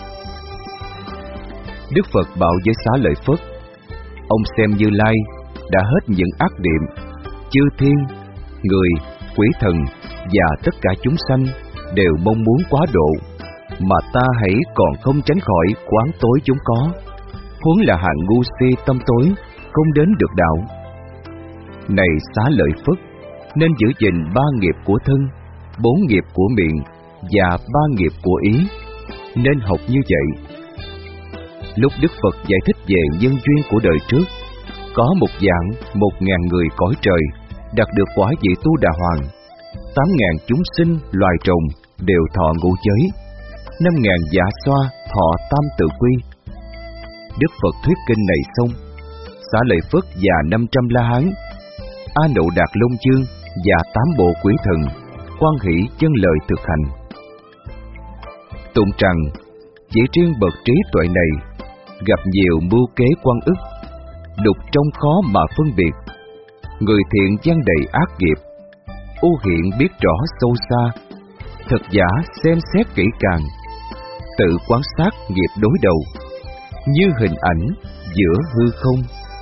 Đức Phật bảo với Xá lợi Phất, ông xem Như Lai đã hết những ác niệm, chư thiên, người, quỷ thần và tất cả chúng sanh đều mong muốn quá độ, mà ta hãy còn không tránh khỏi quán tối chúng có, huống là hạng ngu si tâm tối, không đến được đạo. Này Xá lợi Phất, nên giữ gìn ba nghiệp của thân, bốn nghiệp của miệng và ba nghiệp của ý, nên học như vậy. Lúc Đức Phật giải thích về nhân duyên của đời trước, có một vạn một ngàn người cõi trời đạt được quả vị Tu Đà Hoàng, tám ngàn chúng sinh loài trùng đều thọ ngũ giới, năm ngàn dạ xoa thọ tam tự quy. Đức Phật thuyết kinh này xong, Xá lợi Phất và năm trăm La Hán, A Nậu Đạt Long Dương và tám bộ quỷ thần hoan hỷ chân lời thực hành. Tụng rằng chỉ riêng bậc trí tuệ này gặp nhiều mưu kế quan ức, đục trong khó mà phân biệt. Người thiện gian đầy ác nghiệp, u hiện biết rõ sâu xa, thật giả xem xét kỹ càng, tự quan sát nghiệp đối đầu, như hình ảnh giữa hư không.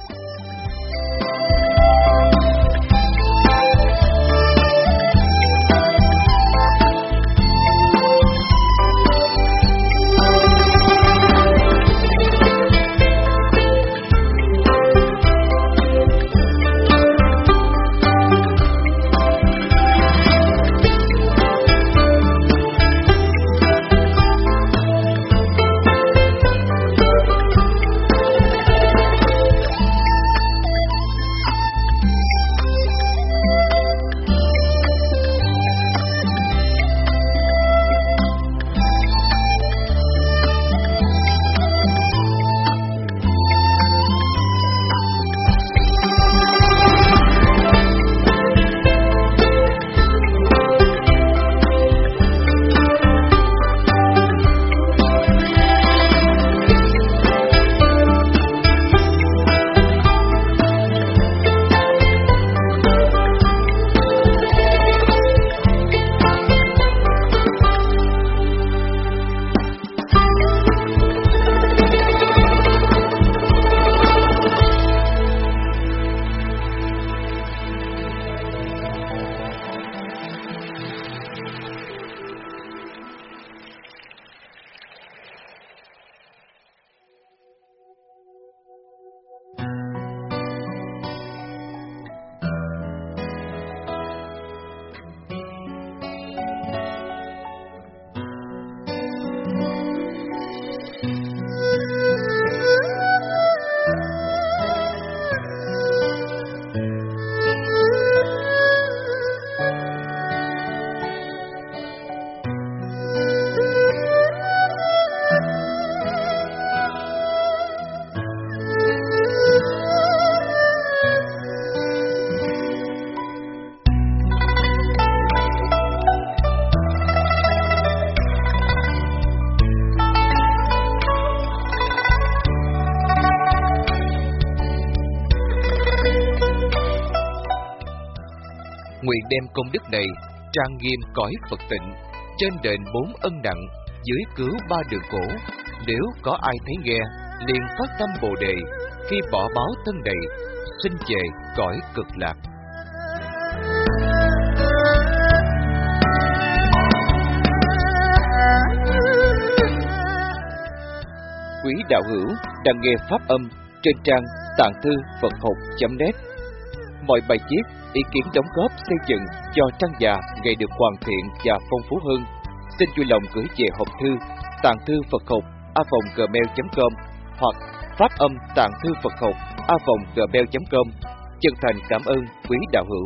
Nguyện đem công đức này trang nghiêm cõi Phật tịnh, trên đền bốn ân nặng, dưới cứu ba đường cổ. Nếu có ai thấy nghe, liền phát tâm Bồ đề, khi bỏ báo thân đầy, sinh về cõi cực lạc. Quý đạo hữu đang nghe pháp âm trên trang tạng thư Phật học chấm net. Mọi bài viết, ý kiến đóng góp xây dựng cho trang già ngày được hoàn thiện và phong phú hơn, xin vui lòng gửi về hộp thư tạng thư Phật học a còng gmail chấm com hoặc phát âm tạng thư Phật học a còng gmail chấm com. Chân thành cảm ơn quý đạo hữu.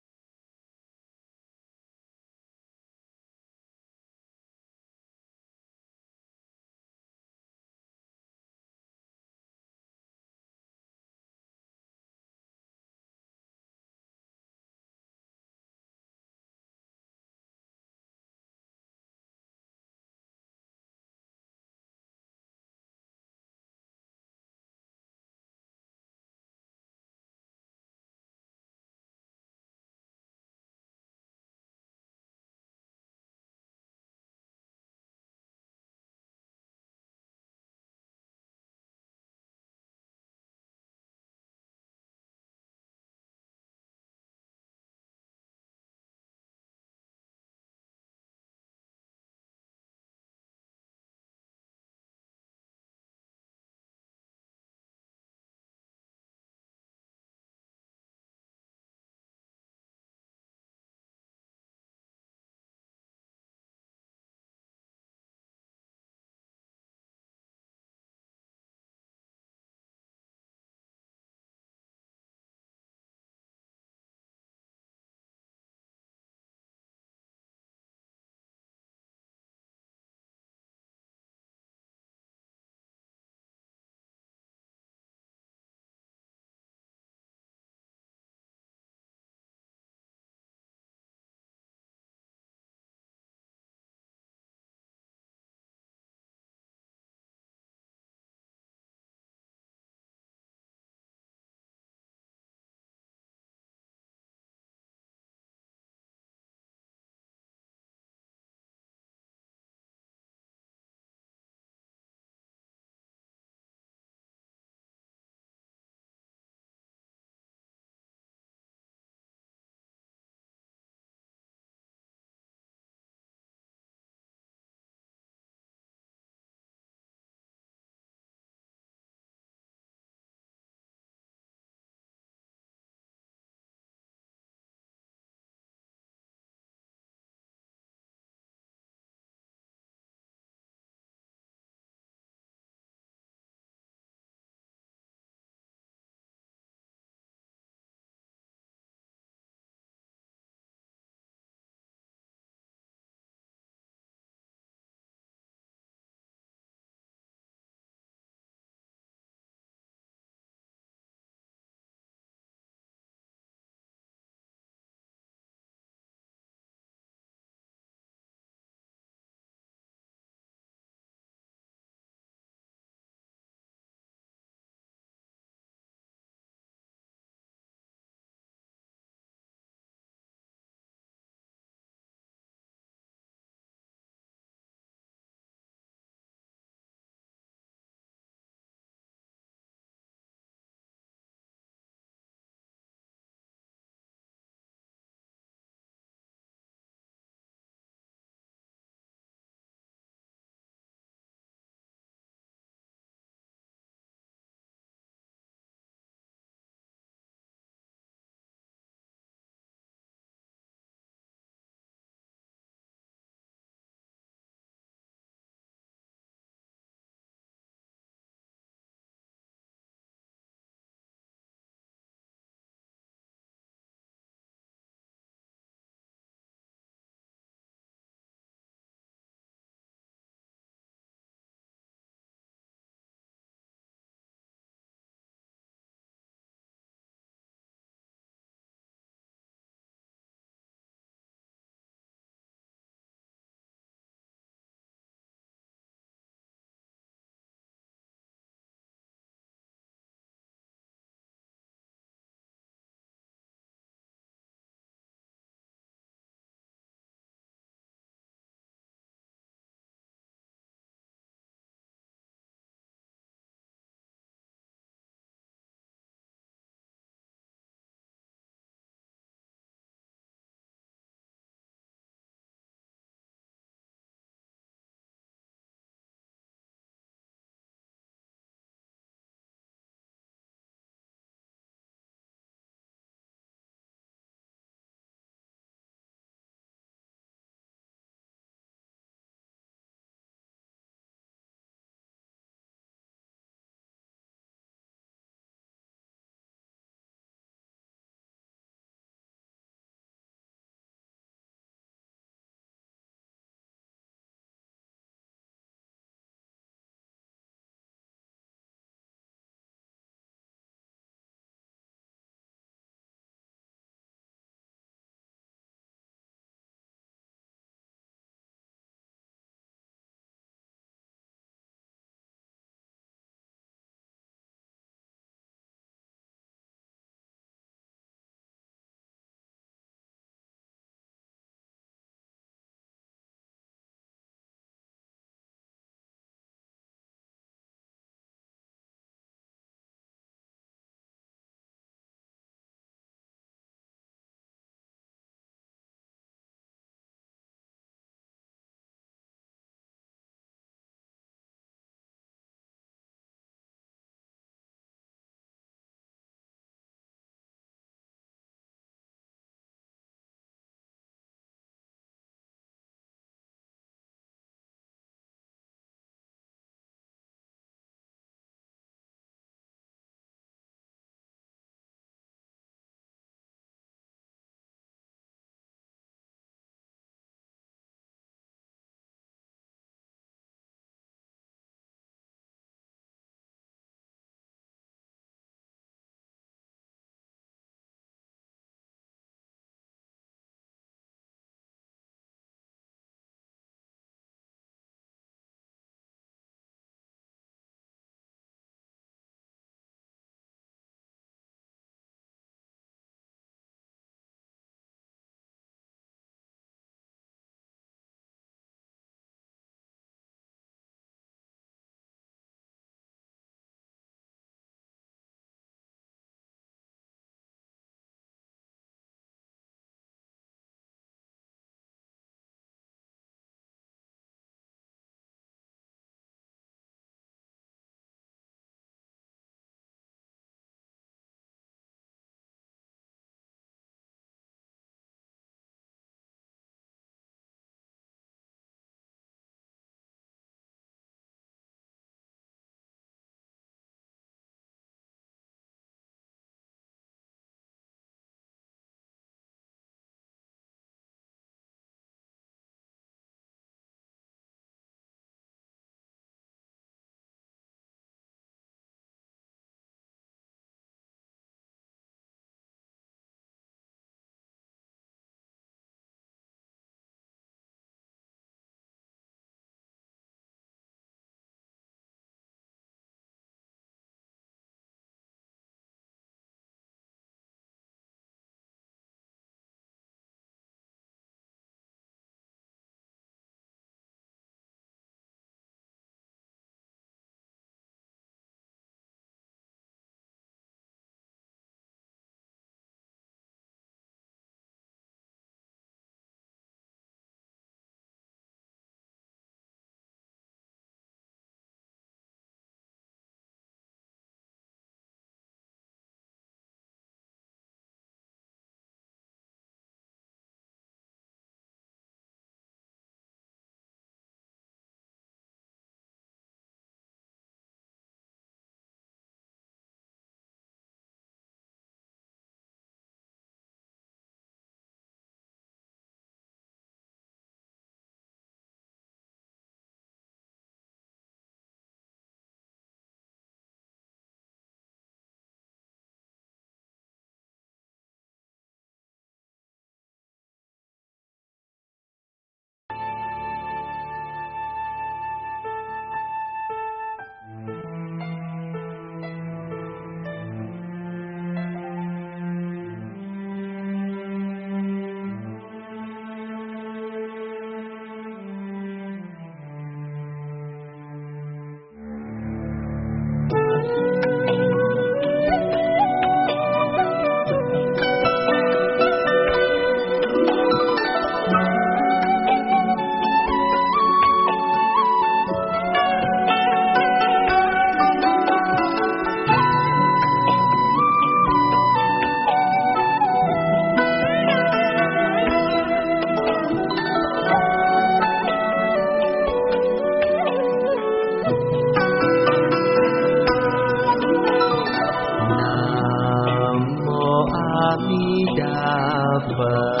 Di Đà Phật.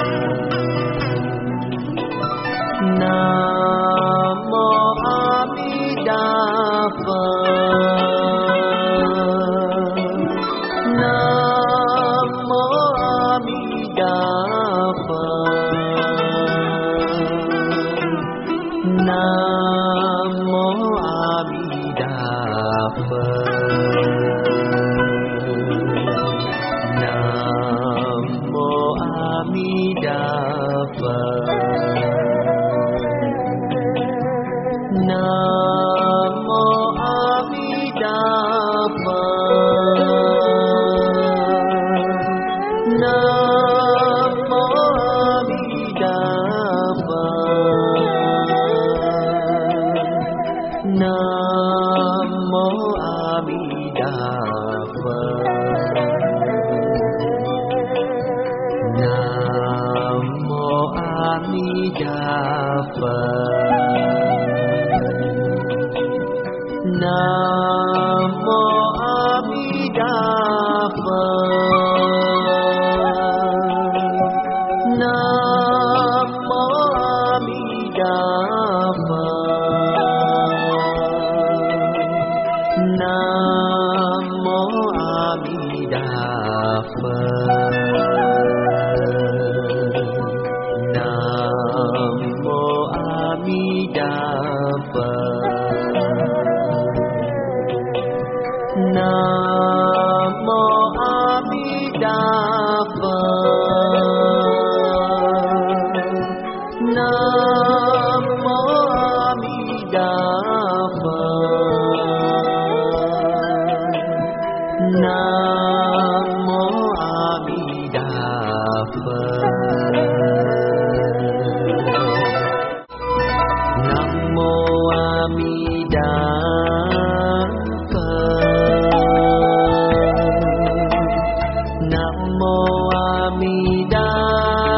Nam mô A Di Đà Phật. Nam mô A Di Đà Phật. Nam mô A Di Đà Phật. Nam mô A Di Đà Phật. Nam mô A Di Đà Phật. Nam mô A Di Đà Phật. Nam mô A Di Đà Phật. Nam mô A Di Đà Phật. Nam mô A Di Đà Phật. Nam mô A Di Đà Phật. Nam mô A Di Đà Phật. Nam mô A Di Đà Phật. Nam mô A Di Đà Phật. Nam mô A Di Đà Phật. Nam mô A Di Đà Phật. Nam mô A Di Đà Phật. Nam mô A Di Đà